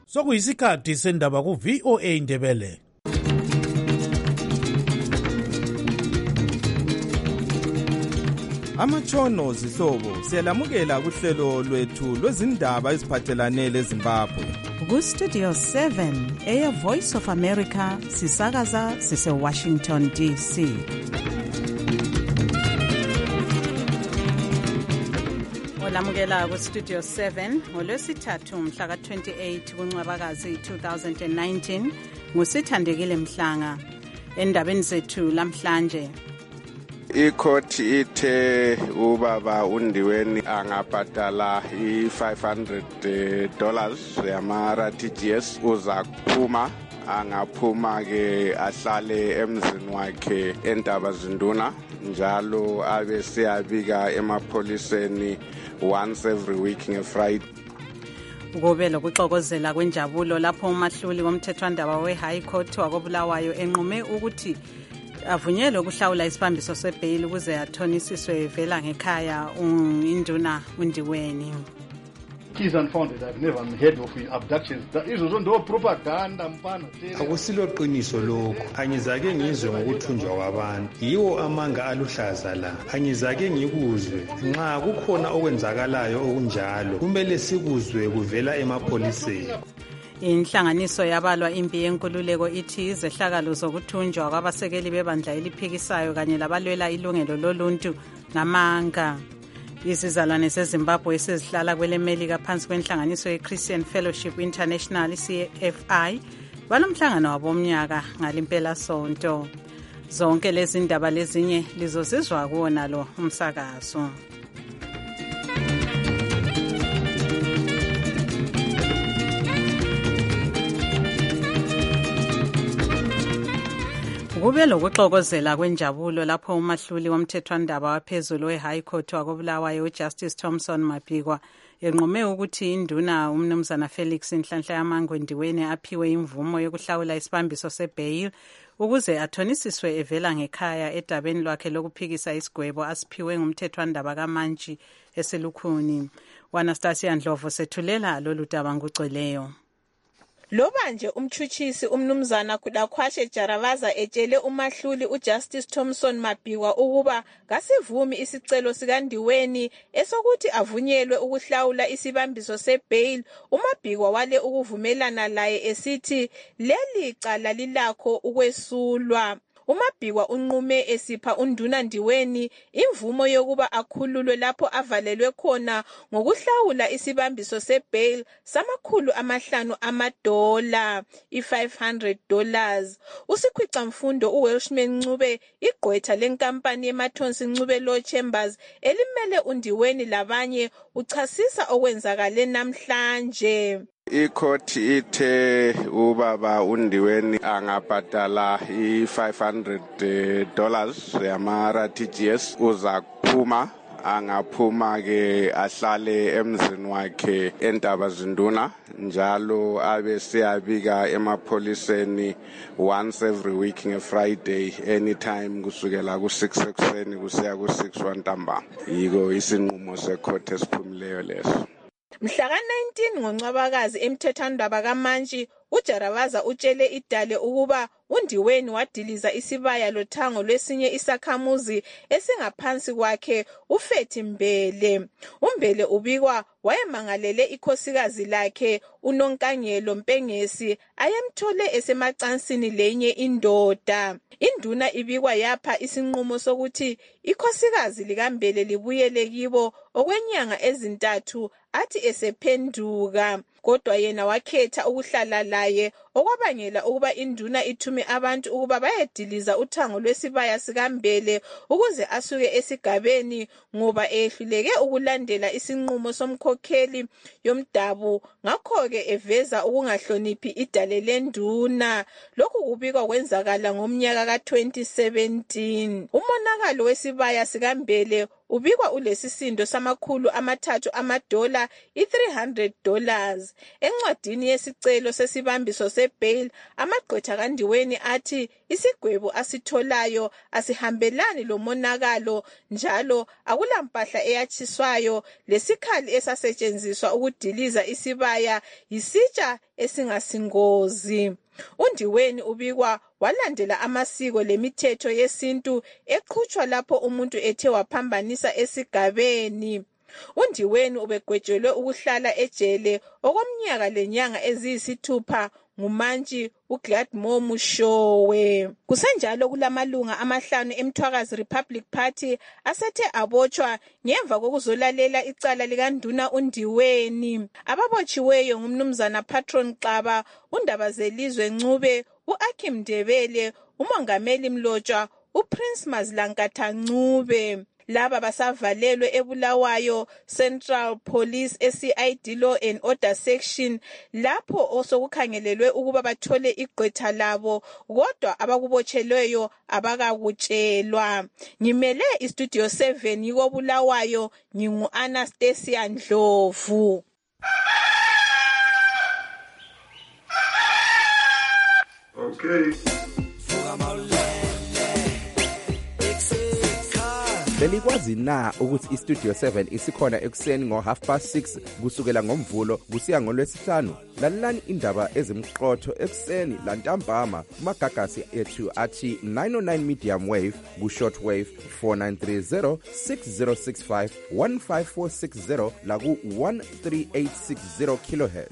sokuyisikhathi sendaba ku-VOA Indebele. Amatshono zihlobo siyalamukela kuhlelo lwethu lwezindaba eziphathelane leZimbabwe. Ku-Studio 7 Air Voice of America sisakaza sise-Washington DC. Olamukela ku-Studio 7 ngolwesithathu mhla ka-28 kuNcwabakazi 2019 ngusithandekile Mhlanga. Endabeni zethu lamhlanje, ikhoti ithe ubaba uNdiweni angabhadala $500 yama-RTGS uza kuphuma. Angaphuma ke ahlale emzini wakhe eNtabazinduna, njalo abe siyabika emapholiseni once every week ngeFriday. kube lokuxokozela kwenjabulo lapho umahluli womthethwandaba we-High Court wakobulawayo enqume ukuthi avunyelwe ukuhlawula isibambiso sebheyili ukuze athonisiswe vela ngekhaya induna uNdiweni. Keys unfounded. I've never heard of abductions. Izo ndo propaganda mfana. Akusilo qiniso lokho. Angizake ngizwe ngokuthunjwa kwabantu. Yiwo amanga aluhlaza la. Angizake ngikuzwe. Nxa kukhona okwenzakalayo okunjalo, kumele sikuzwe kuvela emapholiseni. Inhlanganiso yabalwa impi yenkululeko ithi izehlakalo zokuthunjwa kwabasekeli bebandla eliphikisayo kanye labalwela ilungelo loluntu ngamanga. Izizalwane zeZimbabwe esezihlala kwele Melika phansi kwenhlanganiso ye-Christian Fellowship International CFI balomhlangano wabomnyaka ngalimpela sonto. Zonke lezi ndaba lezinye lizozizwa kuwona lo umsakazo. Kube lokuxokozela kwenjabulo lapho umahluli womthethwandaba waphezulu we-High Court wakobulawayo uJustice Thompson Mapikwa enqume ukuthi induna umnumzana Felix Nhlanhla Yamangwe Ndiweni aphiwe imvumo yokuhlawula isibambiso sebheyili ukuze athonisiswe evela ngekhaya edabeni lwakhe lokuphikisa isigwebo asiphiwe ngumthethwandaba kaMantshi eselukhuni. Anastasia Ndlovu sethulela lolu daba ngugcweleyo. Loba nje umtshutshisi umnumzana Kudakhwashe Jaravaza etshele umahluli uJustice Thompson Mapikwa ukuba kasivumi isicelo sikaNdiweni esokuthi avunyelwe ukuhlawula isibambiso sebheyili, uMapikwa wale ukuvumelana laye esithi leli cala lilakho ukwesulwa. uMabhikwa unqume esipha unduna Ndiweni imvumo yokuba akhululwe lapho avalelwe khona ngokuhlawula isibambiso sebail $500 $500. Usikhwicamfundo uWelshman Ncube igqwetha lenkampani yeMathonsi Ncube Law Chambers elimele uNdiweni labanye uchasisa okwenzakale namhlanje. Ikhoti ithe ubaba uNdiweni angabhadala $500 yama-RTGS uza kuphuma, angaphuma ke ahlale emzini wakhe eNtabazinduna, njalo abe siyabika emapholiseni once every week ngeFriday anytime kusukela ku6 ekuseni kusiya ku6 wantambama. Yiko isinqumo sekhoti esiphumileyo leso. Mhlaka 19 ngoNcwabakazi emthethwandaba kaMantshi uJaravaza utshele idale ukuba uNdiweni wadiliza isibaya lothango lwesinye isakhamuzi esingaphansi kwakhe uFethi Mbele. uMbele ubikwa wayemangalele ikhosikazi lakhe uNonkangelo Mpengesi ayemthole esemacansini lenye indoda. Induna ibikwa yapha isinqumo sokuthi ikhosikazi likaMbele libuyele kibo okwenyanga ezintathu athi esephenduka, kodwa yena wakhetha ukuhlala laye okwabangela ukuba induna ithume abantu ukuba bayediliza uthango lwesibaya sikaMbele ukuze asuke esigabeni ngoba ehluleke ukulandela isinqumo somkhokheli yomdabu, ngakho-ke eveza ukungahloniphi idale lenduna. Lokhu kubikwa kwenzakala ngomnyaka ka-2017. Umonakalo wesibaya sikaMbele ubikwa ulesisindo $300 $300. Encwadini yesicelo sesibambiso sebail, amagqwetha kaNdiweni athi isigwebo asitholayo asihambelani lomonakalo njalo akulampahla eyatshiswayo, lesikhali esasetshenziswa ukudiliza isibaya yisitsha esingasingozi. uNdiweni ubikwa walandela amasiko lemithetho yesintu eqhutshwa lapho umuntu ethe waphambanisa esigabeni. uNdiweni ubegwetshelwe ukuhlala ejele okomnyaka lenyanga eziyisithupha ngumantshi uGladmore Mushowe. Kusenjalo kulamalunga amahlanu eMthwakazi Republic Party asethe abotshwa ngemva kokuzolalela icala likaNduna uNdiweni. Ababotshiweyo ngumnumzana Patron Xaba, uNdabazelizwe Ncube, uAkim Ndebele, uMongameli Mlotshwa, uPrince Mazlankatha Ncube. Laba basavalelwe eBulawayo Central Police SCID Law and Order Section lapho osokukhangelelwe ukuba bathole igqwetha labo, kodwa abakubotshelweyo abakakutshelwa. Ngimele iStudio 7 yikoBulawayo, ngingu-Anastasia Ndlovu. Okay. Belikwazi na ukuthi iStudio 7 isikhona ekuseni ngo6:30 kusukela ngomvulo kusiya ngolwesihlanu? Lalelani indaba ezimqotho ekuseni lantambama kumagagasi ethu athi 909 medium wave ku-short wave 4930 6065 15460 la ku-13860 kHz.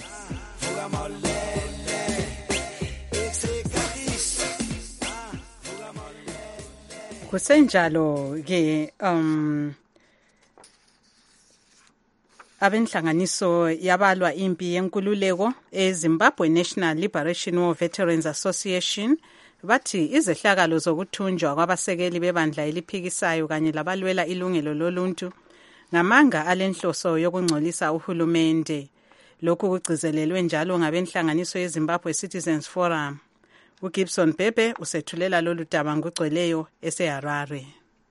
Kusenjalo ke abenhlanganiso yabalwa impi yenkululeko eZimbabwe National Liberation War Veterans Association bathi izehlakalo zokuthunjwa kwabasekeli bebandla eliphikisayo kanye labalwela ilungelo loluntu ngamanga alenhloso yokungcolisa uhulumende. Lokhu kugcizelelwe njalo ngabenhlanganiso yeZimbabwe Citizens Forum. uGibson Bebe usethulela lolu daba ngugcweleyo eseHarare.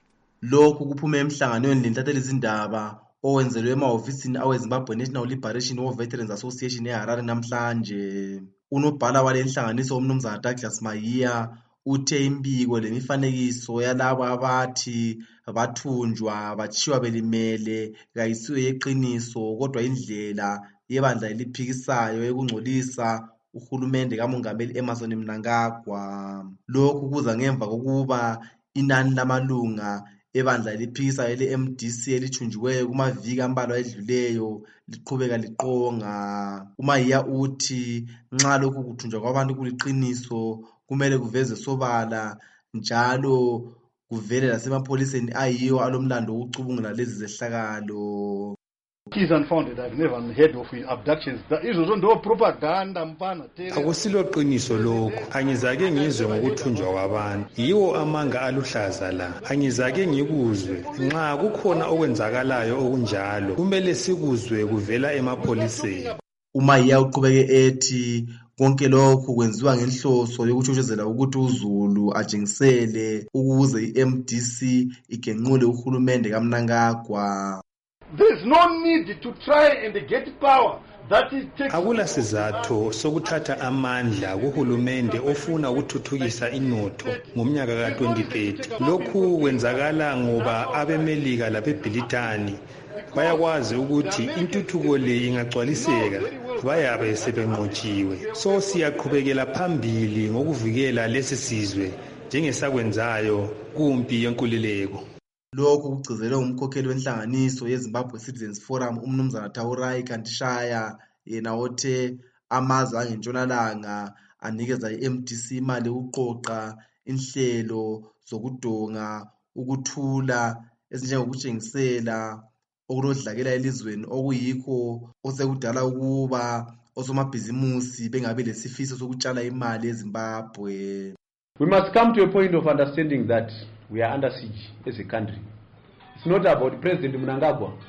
Lokhu kuphume emhlanganweni lentatheli izindaba owenzelwe emahhovisini aweZimbabwe National Liberation War Veterans Association eHarare namhlanje. Unobhala walenhlanganiso umnumzana Douglas Mahiya uthe imbiko lemifanekiso yalabo abathi bathunjwa bachiwa belimele kayisiwe yeqiniso kodwa indlela yebandla eliphikisayo ekungcolisa uhulumende kaMongameli Emmerson Mnangagwa. Lokhu kuza ngemva kokuba inani lamalunga ebandla eliphikisayo ele-MDC elithunjiweyo kumaviki ambalwa edluleyo liqhubeka liqonga. uMahiya uthi nxa lokhu kuthunjwa kwabantu kuliqiniso kumele kuveze sobala njalo kuvele lasemapholiseni ayiyo alomlando wokucubungula lezi zehlakalo. Is unfounded. I've never heard of abductions. Izolo ndo propaganda mfana. Akusilo qiniso lokho. Angizake ngizwe ngokuthunjwa kwabantu. Yiwo amanga aluhlaza la. Angizake ngikuzwe. Nxa kukhona okwenzakalayo okunjalo, kumele sikuzwe kuvela emapholiseni. uMahiya uqhubeke ethi konke lokhu kwenziwa ngenhloso yokutshoshezela ukuthi uZulu ajengisele ukuze iMDC igenqule uhulumende kaMnangagwa. There is no need to try and get power. That is akula sizatho sokuthatha amandla kuhulumende ofuna ukuthuthukisa inotho ngomnyaka ka2030. Lokhu kwenzakala ngoba abemelika labeBritani bayakwazi ukuthi intuthuko le ingagcwaliseka bayabe sebenqotshiwe. So siyaqhubekela phambili ngokuvikela lesi sizwe njengesakwenzayo kumpi yenkululeko. Lokhu kugcizelwe umkhokheli wenhlanganiso yeZimbabwe Citizens Forum umnumzana Taurai Kantishaya, yena othe amazwe angentshonalanga anikeza iMDC imali ukuqoqa inhlelo zokudonga ukuthula ezinjengokutshengisela okunodlakela elizweni okuyikho osekudala ukuba osomabhizimusi bengabe lesifiso sokutshala imali eZimbabwe. We must come to a point of understanding that we are under siege as a country. It's not about President Mnangagwa. It's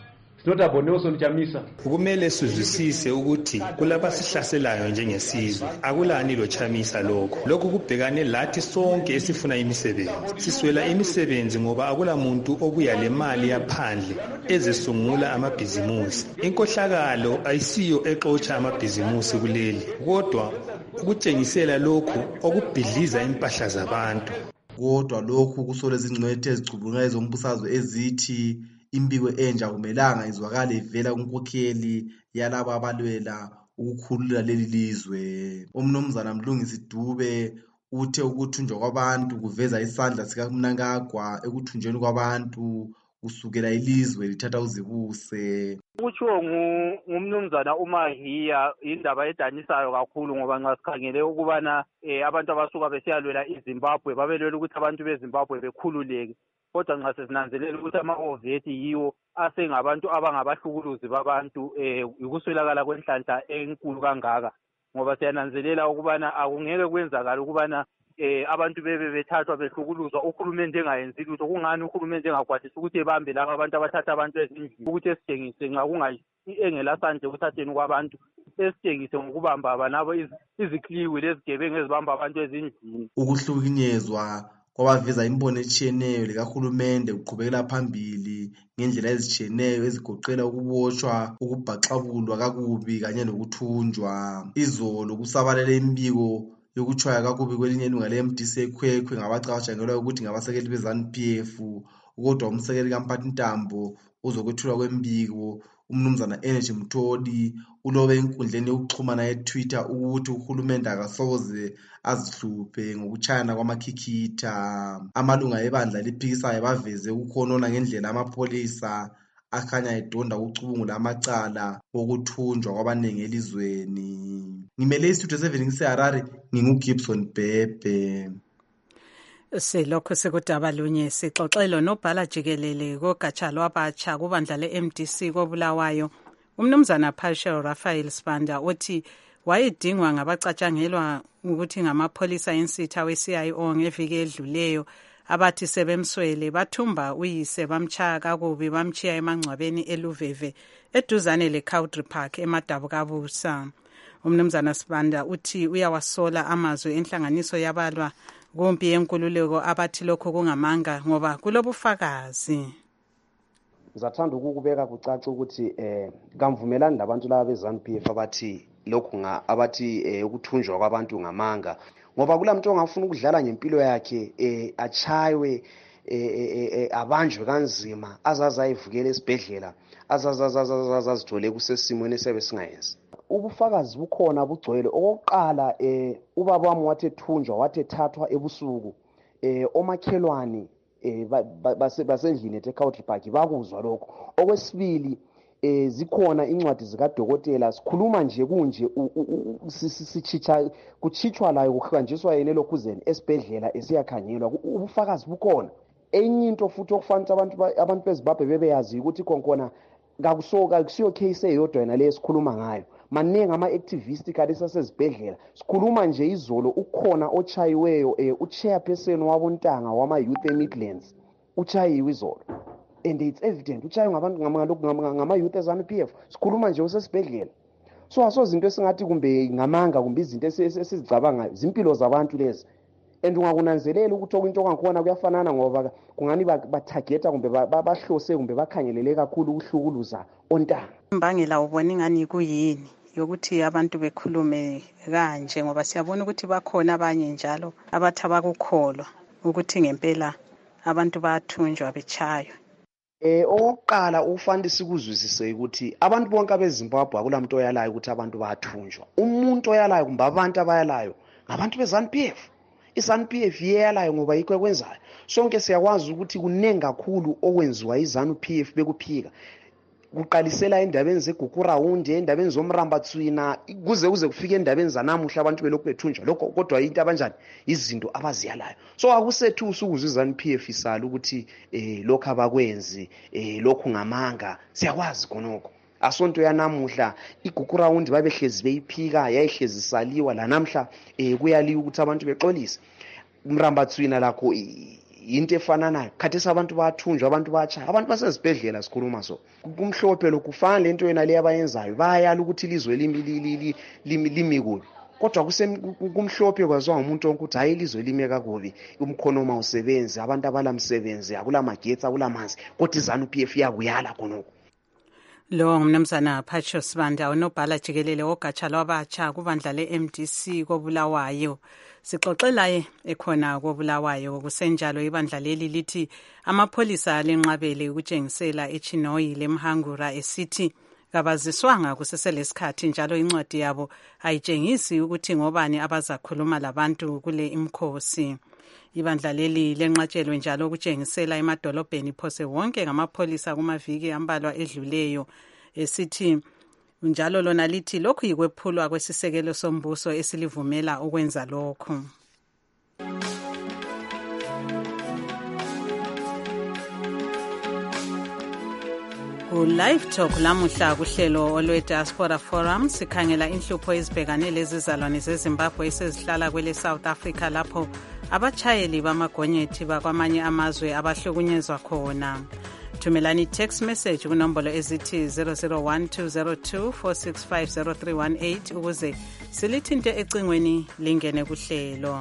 Notable Nelson Chamisa. Kumele sizwisise ukuthi kulaba sihlaselayo njengesizwe akulani lo Chamisa lokho kubhekane lathi sonke esifuna imisebenzi. Siswela imisebenzi ngoba akula muntu obuya le mali yaphandle ezesungula amabhizimusi. Inkohlakalo ayisiyo exotsha amabhizimusi kuleli, kodwa ukutshengisela lokhu okubhidliza impahla zabantu. Kodwa lokhu kusola izingcwethe ezicubunga ezombusazwe ezithi imbiko enja kumelanga izwakale ivela kunkokheli yalabo abalwela ukukhulula leli lizwe. Umnumzana Mlungisi Dube uthe ukuthunjwa kwabantu kuveza isandla sikaMnangagwa ekuthunjweni kwabantu kusukela ilizwe lithatha uzibuse. Kutshiwo ngumnumzana uMahiya indaba edanisayo kakhulu ngoba nxa sikhangele ukubana abantu abasuka besiyalwela iZimbabwe babelwela ukuthi abantu beZimbabwe bekhululeke, kodwa nxa sesinanzelela ukuthi ama-oveti yiwo asengabantu abangabahlukuluzi babantu ukuswelakala kwenhlanhla enkulu kangaka, ngoba siyananzelela ukubana akungeke kwenzakala ukubana abantu bebe bethathwa behlukuluzwa uhulumende engayenzi lutho. Kungani uhulumende engakwathisa ukuthi ebambe laba abantu abathatha abantu ezindlini, ukuthi esitshengise nxa engelasandle ekuthatheni kwabantu, esitshengise ngokubamba abanabo izikliwi lezigebengu ezibamba abantu ezindlini. Ukuhlukunyezwa kwabaveza imbono etshiyeneyo likahulumende kuqhubekela phambili ngendlela ezitshiyeneyo ezigoqela ukubotshwa, ukubhaxabulwa kakubi kanye nokuthunjwa. Izolo kusabalele imbiko yokutshwaya kakubi kwelinye ilunga le-MDC eKwekhwe ngabacatshangelwa ukuthi ngabasekeli be-ZANU-PF, kodwa umsekeli kaMphathintambo uzokwethulwa kwembiko umnumzana Energy Mtholi ulobe enkundleni yokuxhumana ye-Twitter ukuthi uhulumende akasoze azihluphe ngokutshayana kwamakhikitha. Amalunga ebandla eliphikisayo baveze ukukhonona ngendlela amapholisa akhanya edonda ukucubungula amacala okuthunjwa kwabanengi elizweni. Ngimele istudio 7 ngiseHarare, nginguGibson Bhebhe. Silokho sekudaba lunye sixoxelo nobhala jikelele kogatsha lwabatsha kubandla le-MDC koBulawayo umnumzana Partial Raphael Sibanda uthi wayedingwa ngabacatshangelwa ukuthi ngamapholisa ensitha we-CIO ngeviki edluleyo abathi sebemswele bathumba uyise bamtshaya kakubi bamtshiya emangcwabeni eLuveve eduzane leCowdry Park eMadabukabusa. Umnumzana Sibanda uthi uyawasola amazwi enhlanganiso yabalwa kumpi yenkululeko abathi lokho kungamanga ngoba kulobufakazi. Ngizathanda ukubeka kucaca ukuthi kamvumelani labantu laba beZANU-PF abathi lokhu abathi ukuthunjwa kwabantu ngamanga, ngoba kulamuntu ongafuna ukudlala ngempilo yakhe achaywe abanjwe kanzima azazayivukela esibhedlela azazithole kusesimweni esebe singayenzi. Ubufakazi bukhona bugcwele. Okokuqala ubaba wami wathi ethunjwa wathi ethathwa ebusuku omakhelwane basendlini eCowdry Park bakuzwa lokho. Okwesibili zikhona incwadi zikadokotela sikhuluma nje kunje kuchithwa layo kuhanjiswa yena elokhuzeni esibhedlela esiyakhangelwa. Ubufakazi bukhona. Enye into futhi okufanele abantu beZimbabwe bebeyazi ukuthi konkona akusiyo case eyodwa yena le sikhuluma ngayo. Maningi ama-activist kade sasezibhedlela. Sikhuluma nje izolo ukhona ochayiweyo uchairperson wabontanga wama-youth eMidlands uchayiwe izolo, and it's evident uchayiwe ngabantu ngama-youth eZANU-PF. Sikhuluma nje usesibhedlela. So asozinto esingathi kumbe ngamanga kumbe izinto esizicabanga zimpilo zabantu lezi, and ungakunanzelela ukuthi okunto kwangikhona kuyafanana ngoba kungani bathageta kumbe bahlose kumbe bakhangelele kakhulu ukuhlukuluza ontanga. Imbangela ubona ingani kuyini yokuthi abantu bekhulume kanje, ngoba siyabona ukuthi bakhona abanye njalo abathi abakukholwa ukuthi ngempela abantu bathunjwa betshaywa. Okokuqala ufanele sikuzwisise ukuthi abantu bonke abeZimbabwe akulamuntu oyalayo ukuthi abantu bathunjwa. Umuntu oyalayo kumbe abantu abayalayo ngabantu beZANU-PF. iZANU-PF yeyalayo ngoba yikho ekwenzayo. Sonke siyakwazi ukuthi kunengi kakhulu okwenziwa iZANU-PF bekuphika. Kuqalisela endabeni zeGukurawundi, endabeni zomrambatswina kuze kufike endabeni zanamuhla abantu belokhu bethunjwa lokho, kodwa into abanjani izinto abaziyalayo. So akusethusa ukuzwa iZANU-PF isala ukuthi lokho abakwenzi lokhu ngamanga. Siyakwazi khonokho. Asonto yanamuhla iGukurawundi babehlezi beyiphika yayihlezi saliwa, la namhla kuyaliwa ukuthi abantu bexolise. Umrambatswina lakho into efananayo. Khathesi abantu bayathunjwa, abantu bayatsha, abantu basezibhedlela sikhuluma so. Kumhlophe lo kufana lento yena le abayenzayo, bayala ukuthi ilizwe limi kubi. Kodwa kumhlophe kwaziwa ngumuntu wonke ukuthi hayi ilizwe lime kakubi, umkhono mawusebenzi, abantu abalamsebenzi, akulamagetsi, akulamanzi, kodwa iZANU-PF iyakuyala khonokho. Lo ngumnumzana Phatsho Sibanda, unobhala jikelele wogatsha lwabatsha kubandla le-MDC koBulawayo. Sixoxelaye ekhona koBulawayo. Kusenjalo ibandla leli lithi amapholisa lenqabele ukutshengisela eChinoyi leMhangura esithi kabaziswanga kuseselesikhathi, njalo incwadi yabo ayitshengisi ukuthi ngobani abazakhuluma labantu kule imkhosi. Ibandla leli lenqatshelwe njalo ukutshengisela emadolobheni phose wonke ngamapholisa kumaviki ambalwa edluleyo, esithi njalo lona lithi lokhu yikwephulwa kwesisekelo sombuso esilivumela ukwenza lokhu. Ku-Live Talk lamuhla kuhlelo olwe-Diaspora Forum sikhangela inhlupho ezibhekane lezizalwane zeZimbabwe esezihlala kwele South Africa lapho abatshayeli bamagonyethi bakwamanye amazwe abahlukunyezwa khona. Thumelani text message kunombolo ezithi 001202465038 ukuze silithinte ecingweni lingene kuhlelo.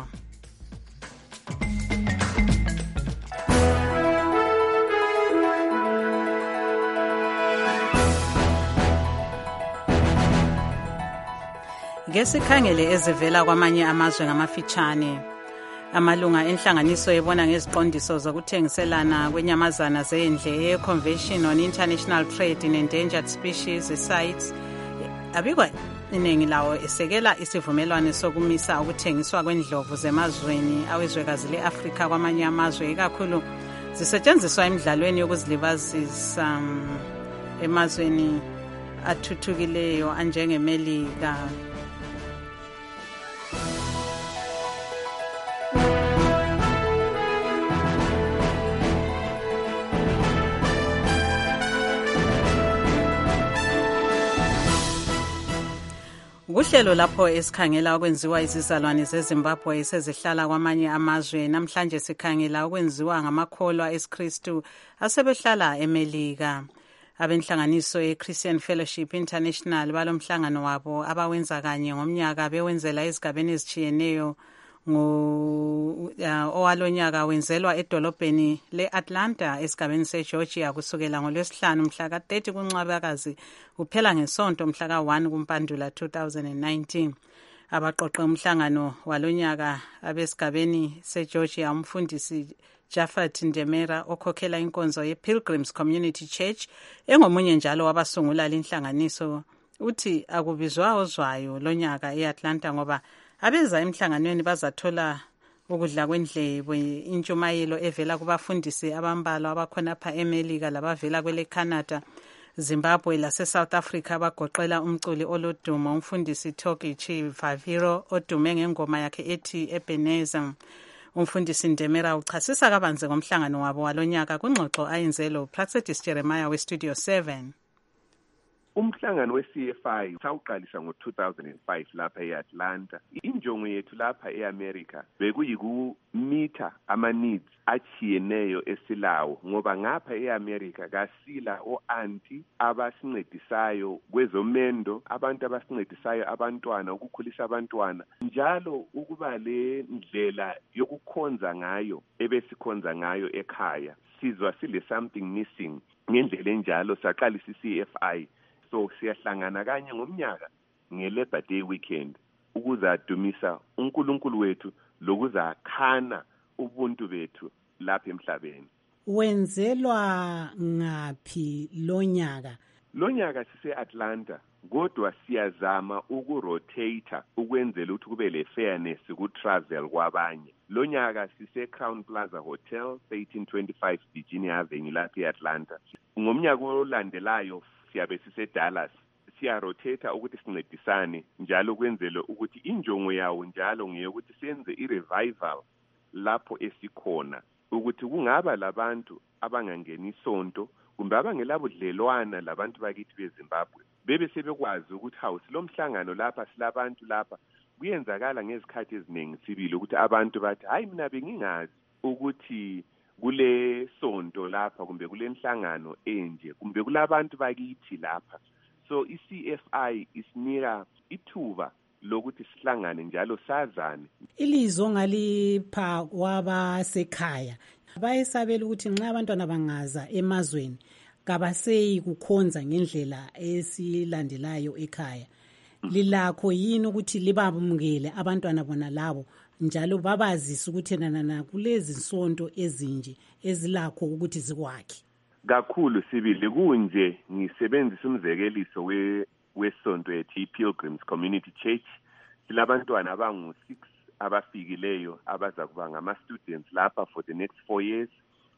Ngesikhangele ezivela kwamanye amazwe ngamafitshane. Amalunga enhlanganiso ebona ngeziqondiso zokuthengiselana kwenyamazana zendle ye-Convention on International Trade in Endangered Species, CITES, abikwa iningi lawo esekela isivumelwano sokumisa ukuthengiswa kwendlovu zemazweni awezwekazi le-Afrika kwamanye amazwe, ikakhulu zisetshenziswa emidlalweni yokuzilibazisa emazweni athuthukileyo anjengeMelika. Kuhlelo lapho esikhangela ukwenziwa izizalwane zeZimbabwe esezihlala kwamanye amazwe, namhlanje sikhangela ukwenziwa ngamakholwa esiKristu asebehlala eMelika. Abenhlanganiso ye-Christian Fellowship International balomhlangano wabo abawenza kanye ngomnyaka bewenzela ezigabeni ezitshiyeneyo. Owalonyaka wenzelwa edolobheni le-Atlanta esigabeni seGeorgia kusukela ngoLwesihlanu mhla ka-30 kuNcwabakazi kuphela ngesonto mhla ka-1 kuMpandula 2019. Abaqoqe umhlangano walonyaka abesigabeni seGeorgia umfundisi Jafet Ndemera okhokhela inkonzo ye-Pilgrims Community Church engomunye njalo wabasungula lenhlanganiso uthi akubizwa ozwayo lonyaka e-Atlanta ngoba abeza emhlanganweni bazathola ukudla kwendlebe, intshumayelo evela kubafundisi abambalwa abakhona apha eMelika labavela kwele Canada, Zimbabwe lase-South Africa abagoqela umculi olodumo umfundisi Tokichi Vaviro odume ngengoma yakhe ethi Ebenezer. Umfundisi Ndemera uchasisa kabanzi ngomhlangano wabo walonyaka kwingxoxo ayenzelo Praxedis Jeremiah we-Studio 7. Umhlangano we-CFI sawuqalisa ngo-2005 lapha e-Atlanta. Injongo yethu lapha e-America bekuyikumitha ama-needs achiyeneyo esilawo, ngoba ngapha e-America kasila o-anti abasincedisayo kwezomendo, abantu abasincedisayo abantwana, ukukhulisa abantwana, njalo ukuba le ndlela yokukhonza ngayo ebesikhonza ngayo ekhaya. Sizwa sile something missing ngendlela enjalo saqalisa i-CFI. So siyahlangana kanye ngomnyaka nge-Labor Day weekend ukuzadumisa uNkulunkulu wethu lokuzakhana ubuntu bethu lapha emhlabeni. Wenzelwa ngaphi lonyaka? Lonyaka sise-Atlanta, kodwa siyazama ukurotate ukwenzela ukuthi kube le fairness ku-travel kwabanye. Lonyaka sise-Crown Plaza Hotel 1325 Virginia Avenue lapha e-Atlanta. Ngomnyaka olandelayo siyabe sise-Dallas, siyarotate ukuthi sincedisane njalo kwenzele ukuthi injongo yawo njalo ngeyokuthi senze i-revival lapho esikhona, ukuthi kungaba labantu abangangeni isonto kumbe abangelabudlelwana labantu bakithi beZimbabwe bebe sebekwazi ukuthi hawu silomhlangano lapha silabantu lapha. Kuyenzakala ngezikhathi eziningi sibili ukuthi abantu bathi hayi mina bengingazi ukuthi kule sonto lapha kumbe kule nhlangano enje kumbe kulabantu bakithi lapha. So i-CFI isinika ithuba lokuthi sihlangane njalo sazane. Ilizwe ngalipha kwabasekhaya bayesabela ukuthi nxa abantwana bangaza emazweni kabaseyi kukhonza ngendlela esilandelayo ekhaya. Lilakho yini ukuthi libamukele abantwana bona labo njalo babazisa ukuthi nana kulezi nsonto ezinje ezilakho ukuthi zikwakhe? Kakhulu Sibili, kunje ngisebenzisa umzekeliso wesonto ethi iPilgrims Community Church. Silabantwana abangu 6 abafikileyo abaza kuba ngama-students lapha for the next 4 years.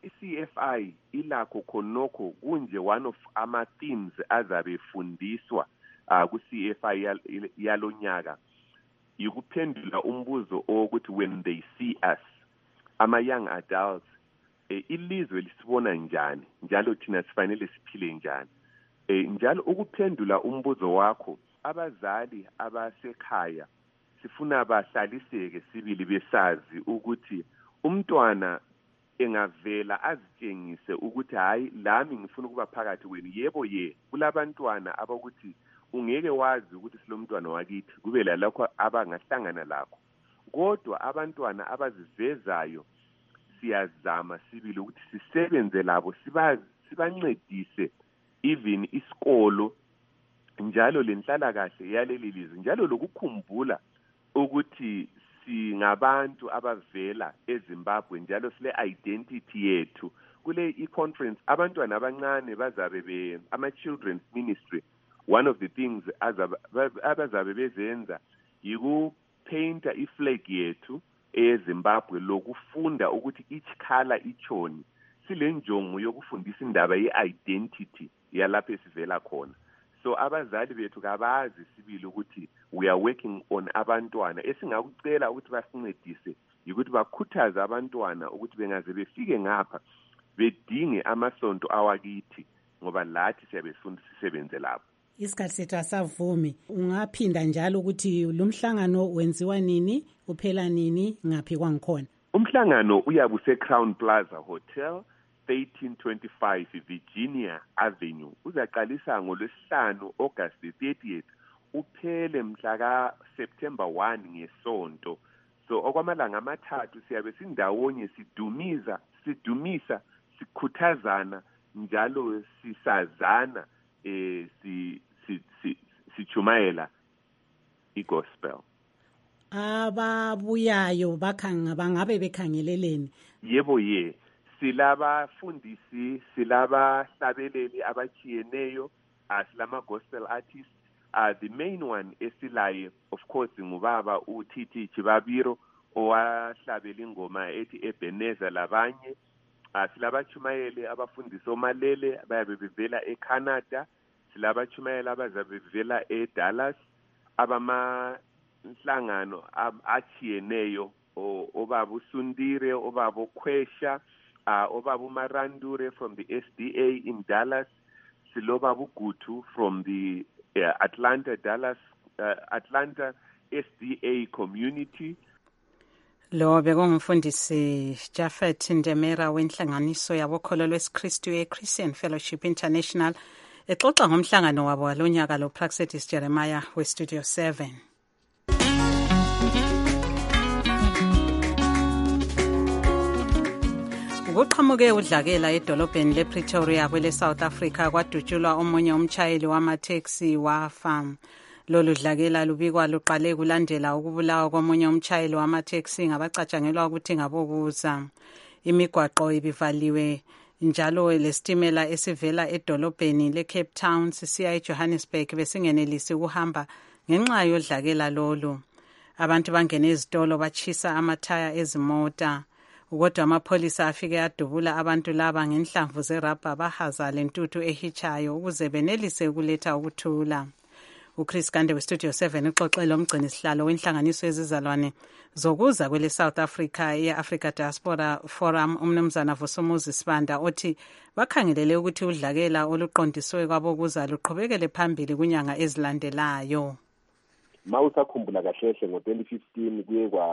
I-CFI ilakho khonokho kunje one of ama-themes azabe fundiswa ku-CFI yalonyaka yikuphendula umbuzo ukuthi when they see us, ama-young adults, ilizwe lisibona njani, njalo thina sifanele siphile njani. Njalo ukuphendula umbuzo wakho, abazali abasekhaya sifuna bahlaliseke Sibili besazi ukuthi umntwana engavela azitshengise ukuthi hayi lami ngifuna ukuba phakathi kwenu. Yebo kulabantwana abakuthi ungeke wazi ukuthi silomntwana wakithi kube lalokho abangahlangana lakho. Kodwa abantwana abazivezayo siyazama Sibili ukuthi sisebenze labo sibancedise even isikolo njalo lenhlalakahle yaleli lizwe njalo lokukhumbula ukuthi singabantu abavela eZimbabwe njalo sile identity yethu. Kule i-conference abantwana abancane bazabe ama-children's ministry, one of the things abazabe bezenza yikupainta iflag yethu eZimbabwe lokufunda ukuthi each color ichoni. Sile njongo yokufundisa indaba ye-identity yalapho esivela khona. So abazali bethu kabazi Sibili ukuthi we are working on abantwana. Esingakucela ukuthi basincedise ukuthi bakhuthaze abantwana ukuthi bengaze befike ngapha bedinge amasonto awakithi ngoba lathi siyabe sifunda sisebenze lapho. Isikhathi sethu asavumi. Ungaphinda njalo ukuthi lo mhlangano wenziwa nini, uphela nini, ngaphi kwangikhona? Umhlangano uyabe use-Crown Plaza Hotel 1325 Virginia Avenue. Uzaqalisa ngolwesihlanu August 30th uphele mhla ka September 1 ngesonto. So okwamalanga amathathu siyabe sindawonye sidumisa sikhuthazana njalo sisazana sichumayela igospel. Ababuyayo bangabe bekhangeleleni? Yebo silabafundisi, silabahlabeleli abachiyeneyo, silama gospel artists. The main one esilaye of course ngubaba uTT Chibabiro owahlabela ingoma ethi Ebeneza labanye. Silabachumayeli abafundisi omalele abayabe bevela eCanada, silabachumayeli abazabe bevela eDallas, nhlangano achiyeneyo obaba uSundire, obaba uKhwesha, obaba uMarandure from the SDA in Dallas, silobaba uGutu from the Atlanta SDA community. Lo bekungumfundisi Japhet Ndemera wenhlanganiso yabokholo lwesikristu ye-Christian Fellowship International exoxa ngomhlangano wabo walonyaka lo Praxedis Jeremiah we-Studio 7. Ukuqhamuke udlakela edolobheni lePretoria kwele South Africa kwadutshulwa omunye umtshayeli wamateksi wafa. Lolu dlakela lubikwa luqale kulandela ukubulawa komunye umtshayeli wamateksi ngabacatshangelwa ukuthi ngabokuza. Imigwaqo ibivaliwe njalo lestimela esivela edolobheni leCape Town sisiya eJohannesburg besingenelisi ukuhamba ngenxa yodlakela lolu. Abantu bangene ezitolo bachisa amathaya ezimota. Kodwa amapholisa afike adubula abantu laba ngenhlamvu zerabha bahaza lentuthu ehichayo ukuze benelise ukuletha ukuthula. uChris Gande weStudio 7 uxoxele umgcini sihlalo wenhlanganiso yezizalwane zokuza kwele South Africa ye-Africa Diaspora Forum umnumzana Vusumuzi Sibanda othi bakhangelele ukuthi udlakela oluqondiswe kwabokuza luqhubekele phambili kunyanga ezilandelayo. Mawusakhumbula kahlehle ngo-2015 kuye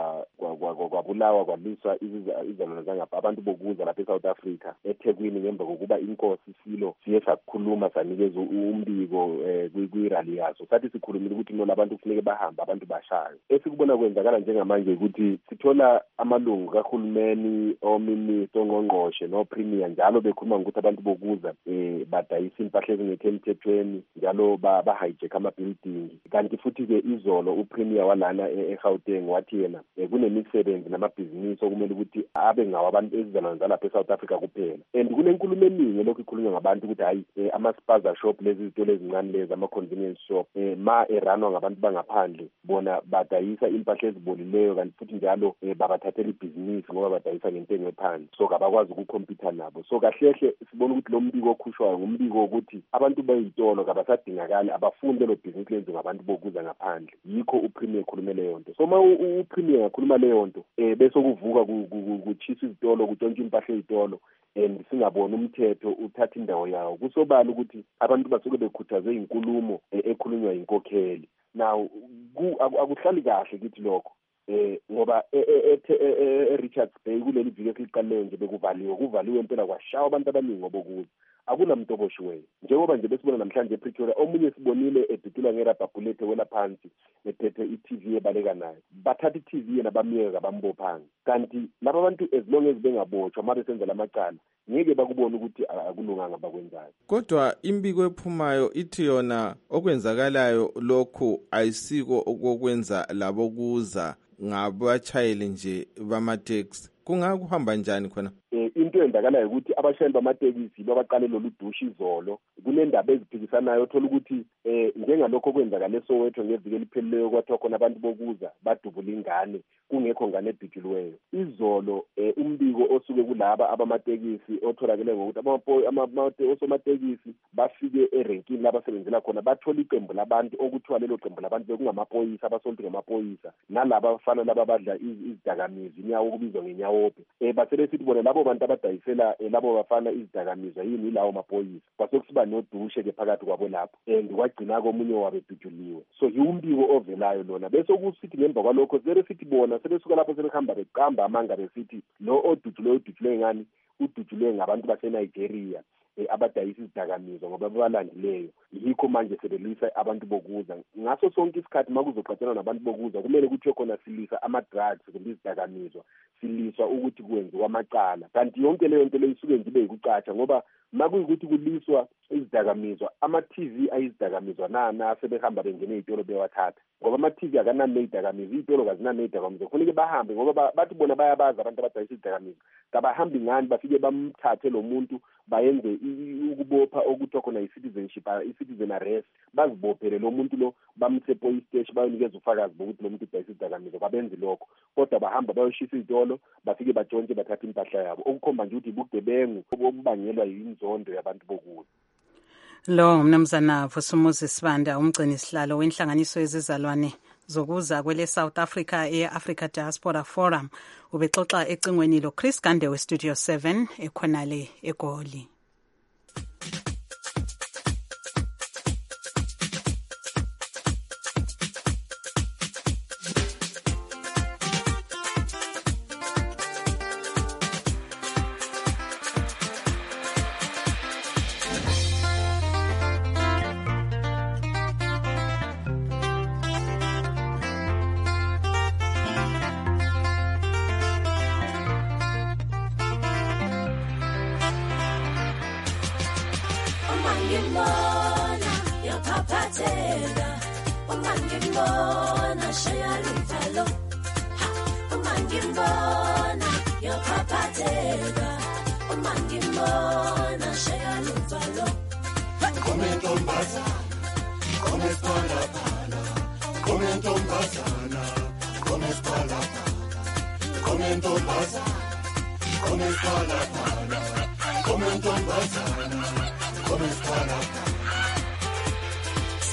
kwabulawa kwaliswa izizalwane zangapha abantu bokuza lapha eSouth Africa eThekwini ngemva kokuba inkosi silo siye sakhuluma sanikeza umbiko kwi-rally yaso sathi sikhulumile ukuthi no labantu kufanele bahambe abantu bashayo. Esikubona kwenzakala njengamanje ukuthi sithola amalungu kahulumeni ominister ongqongqoshe no premier njalo bekhuluma ukuthi abantu bokuza badayisa impahla ezingekho emthethweni njalo ba-hijack ama-building. Kanti futhi-ke izolo upremier walana eGauteng wathi yena kunemisebenzi namabhizinisi okumele ukuthi abe ngawo abantu ezizalwane zalapha eSouth Africa kuphela. And kunenkulumo eningi lokhu ikhulunywa ngabantu ukuthi hayi ama-spaza shop lezi zitolo ezincane lezi ama-convenience shop ma eranwa ngabantu bangaphandle bona badayisa impahla ezibolileyo kanti futhi njalo babathathela ibhizinisi ngoba badayisa ngentengo ephansi so kabakwazi ukukhompyutha nabo. So kahlehle sibona ukuthi lo mbiko okhushwayo ngumbiko wokuthi abantu bayitolo kabasadingakali abafunde lo bhizinisi lenziwe ngabantu bokuza ngaphandle. Yikho upremier ekhulume leyo nto. So ma upremier ngakhuluma leyo nto bese kuvuka kuchisa izitolo kuntshontsha impahla ezitolo and singabona umthetho uthatha indawo yawo kusobala ukuthi abantu basuke bekhuthaze inkulumo ekhulunywa inkokheli. Now akuhlali kahle kithi lokho ngoba Richards Bay kuleli viki esiliqaleyo nje kuvaliwe impela kwashawa abantu abaningi ngobokuza akunamuntu oboshiweyo njengoba nje besibona namhlanje ePretoria omunye sibonile ebhitula ngerabhabhulethe wela phansi ephethe iTV ebaleka nayo bathatha iTV yena bamiyeka bambophanga kanti laba bantu as long as bengabotshwa uma besenza lamacala ngeke bakubona ukuthi akulunganga bakwenzayo. Kodwa imbiko ephumayo ithi yona okwenzakalayo lokhu ayisiko okwenza labo kuza ngabachayeli nje bamateksi. Kungakuhamba njani khona? Into eyenzakalayo ukuthi abashayeli bamatekisi babaqale lolu dusha izolo kunendaba eziphikisanayo othola ukuthi njengalokho kwenzakala eSoweto ngeviki eliphelileyo kwathiwa khona abantu bokuza badubula ingane kungekho ngane ebhijulweyo. Izolo umbiko osuke kulaba abamatekisi otholakele ngokuthi osomatekisi bafike erenkini labasebenzela khona bathola iqembu labantu okuthiwa lelo qembu labantu bekungamaphoyisa abasolti ngamaphoyisa nalaba abafana laba abadla izidakamizwa inyawo okubizwa ngenyawophe basebesithi bona labo bantu abadayisela labo bafana izidakamizwa yini lawo maphoyisa kwasekusiba nodushe-ke phakathi kwabo lapho and kwagcina komunye wabe ebhijuliwe. So yiwumbiko ovelayo lona bese kusithi ngemva kwalokho sebesithi bona sebesuka lapho sebehamba beqamba amanga besithi lo odutshulwe ngani udutshulwe ngabantu baseNigeria abadayisa izidakamizwa ngoba babalandileyo yikho manje sebelisa abantu bokuza ngaso sonke isikhathi makuzoqatshelwa nabantu bokuza kumele kuthiwe khona silisa ama-drugs kumbe izidakamizwa siliswa ukuthi kwenziwa amacala kanti yonke leyo nto leyo isuke nje ibe yikucatsha ngoba makuyikuthi kuliswa izidakamizwa ama-TV ayizidakamizwa na sebehamba bengene ey'tolo bewathatha ngoba ama-TV akanani neyidakamizwa iy'tolo kazinani neyidakamizwa kufanele bahambe ngoba bathi bona bayabazi abantu abadayisa izidakamizwa kabahambi ngani bafike bamthathe lo muntu bayenze ukubopha okuthiwa khona i-citizenship i-citizen arrest bazibophele lo muntu lo bamse police station bayonikeza ufakazi bokuthi lo muntu udayisa izidakamizwa kabenzi lokho kodwa bahamba bayoshisa iy'tolo bafike batshontshe bathathe impahla yabo okukhomba nje ukuthi bugebengu obubangelwa yinzondo yabantu bokuza. Lo mnumzana Vusumuzi Sibanda umgcini sihlalo wenhlanganiso yezizalwane zokuza kwele South Africa e-Africa Diaspora Forum ubexoxa ecingweni lo Chris Gande we Studio 7 ekhonale eGoli.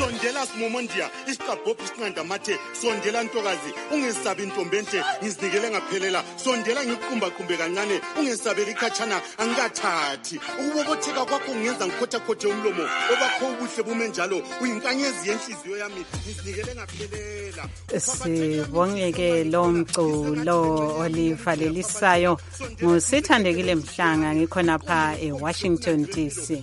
sondela simomondia isiqabhobhi isinqanda mathe sondela ntokazi ungesabi intombi enhle ngizinikele ngaphelela sondela ngikuqumbaqumbe kancane ungesabeli ikhatshana angikathathi ukubobotheka kwakho kungenza ngikhotakhothe umlomo obakho ubuhle bume njalo uyinkanyezi yenhliziyo yami ngizinikele ngaphelela. Sibongeke lo mculo olivalelisayo ngusithandekile Mhlanga ngikhona pha eWashington DC.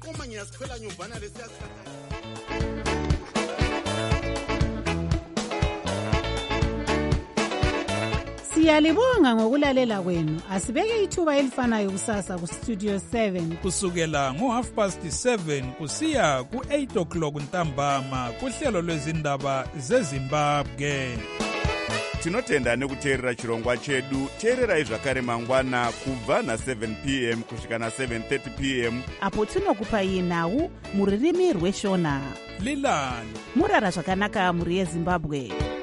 Siyalibonga ngokulalela kwenu. Asibeke ithuba elifanayo kusasa ku Studio 7 kusukela ngo7:30 kusiya ku8 o'clock ntambama kuhlelo lwezindaba zeZimbabwe. Tinotenda nekuteerera chirongwa chedu. Teererai zvakare mangwana kubva na7 p.m. kusvika na7:30 p.m. apo tinokupai nhau muririmi rweshona. Lilani murara zvakanaka muri yeZimbabwe.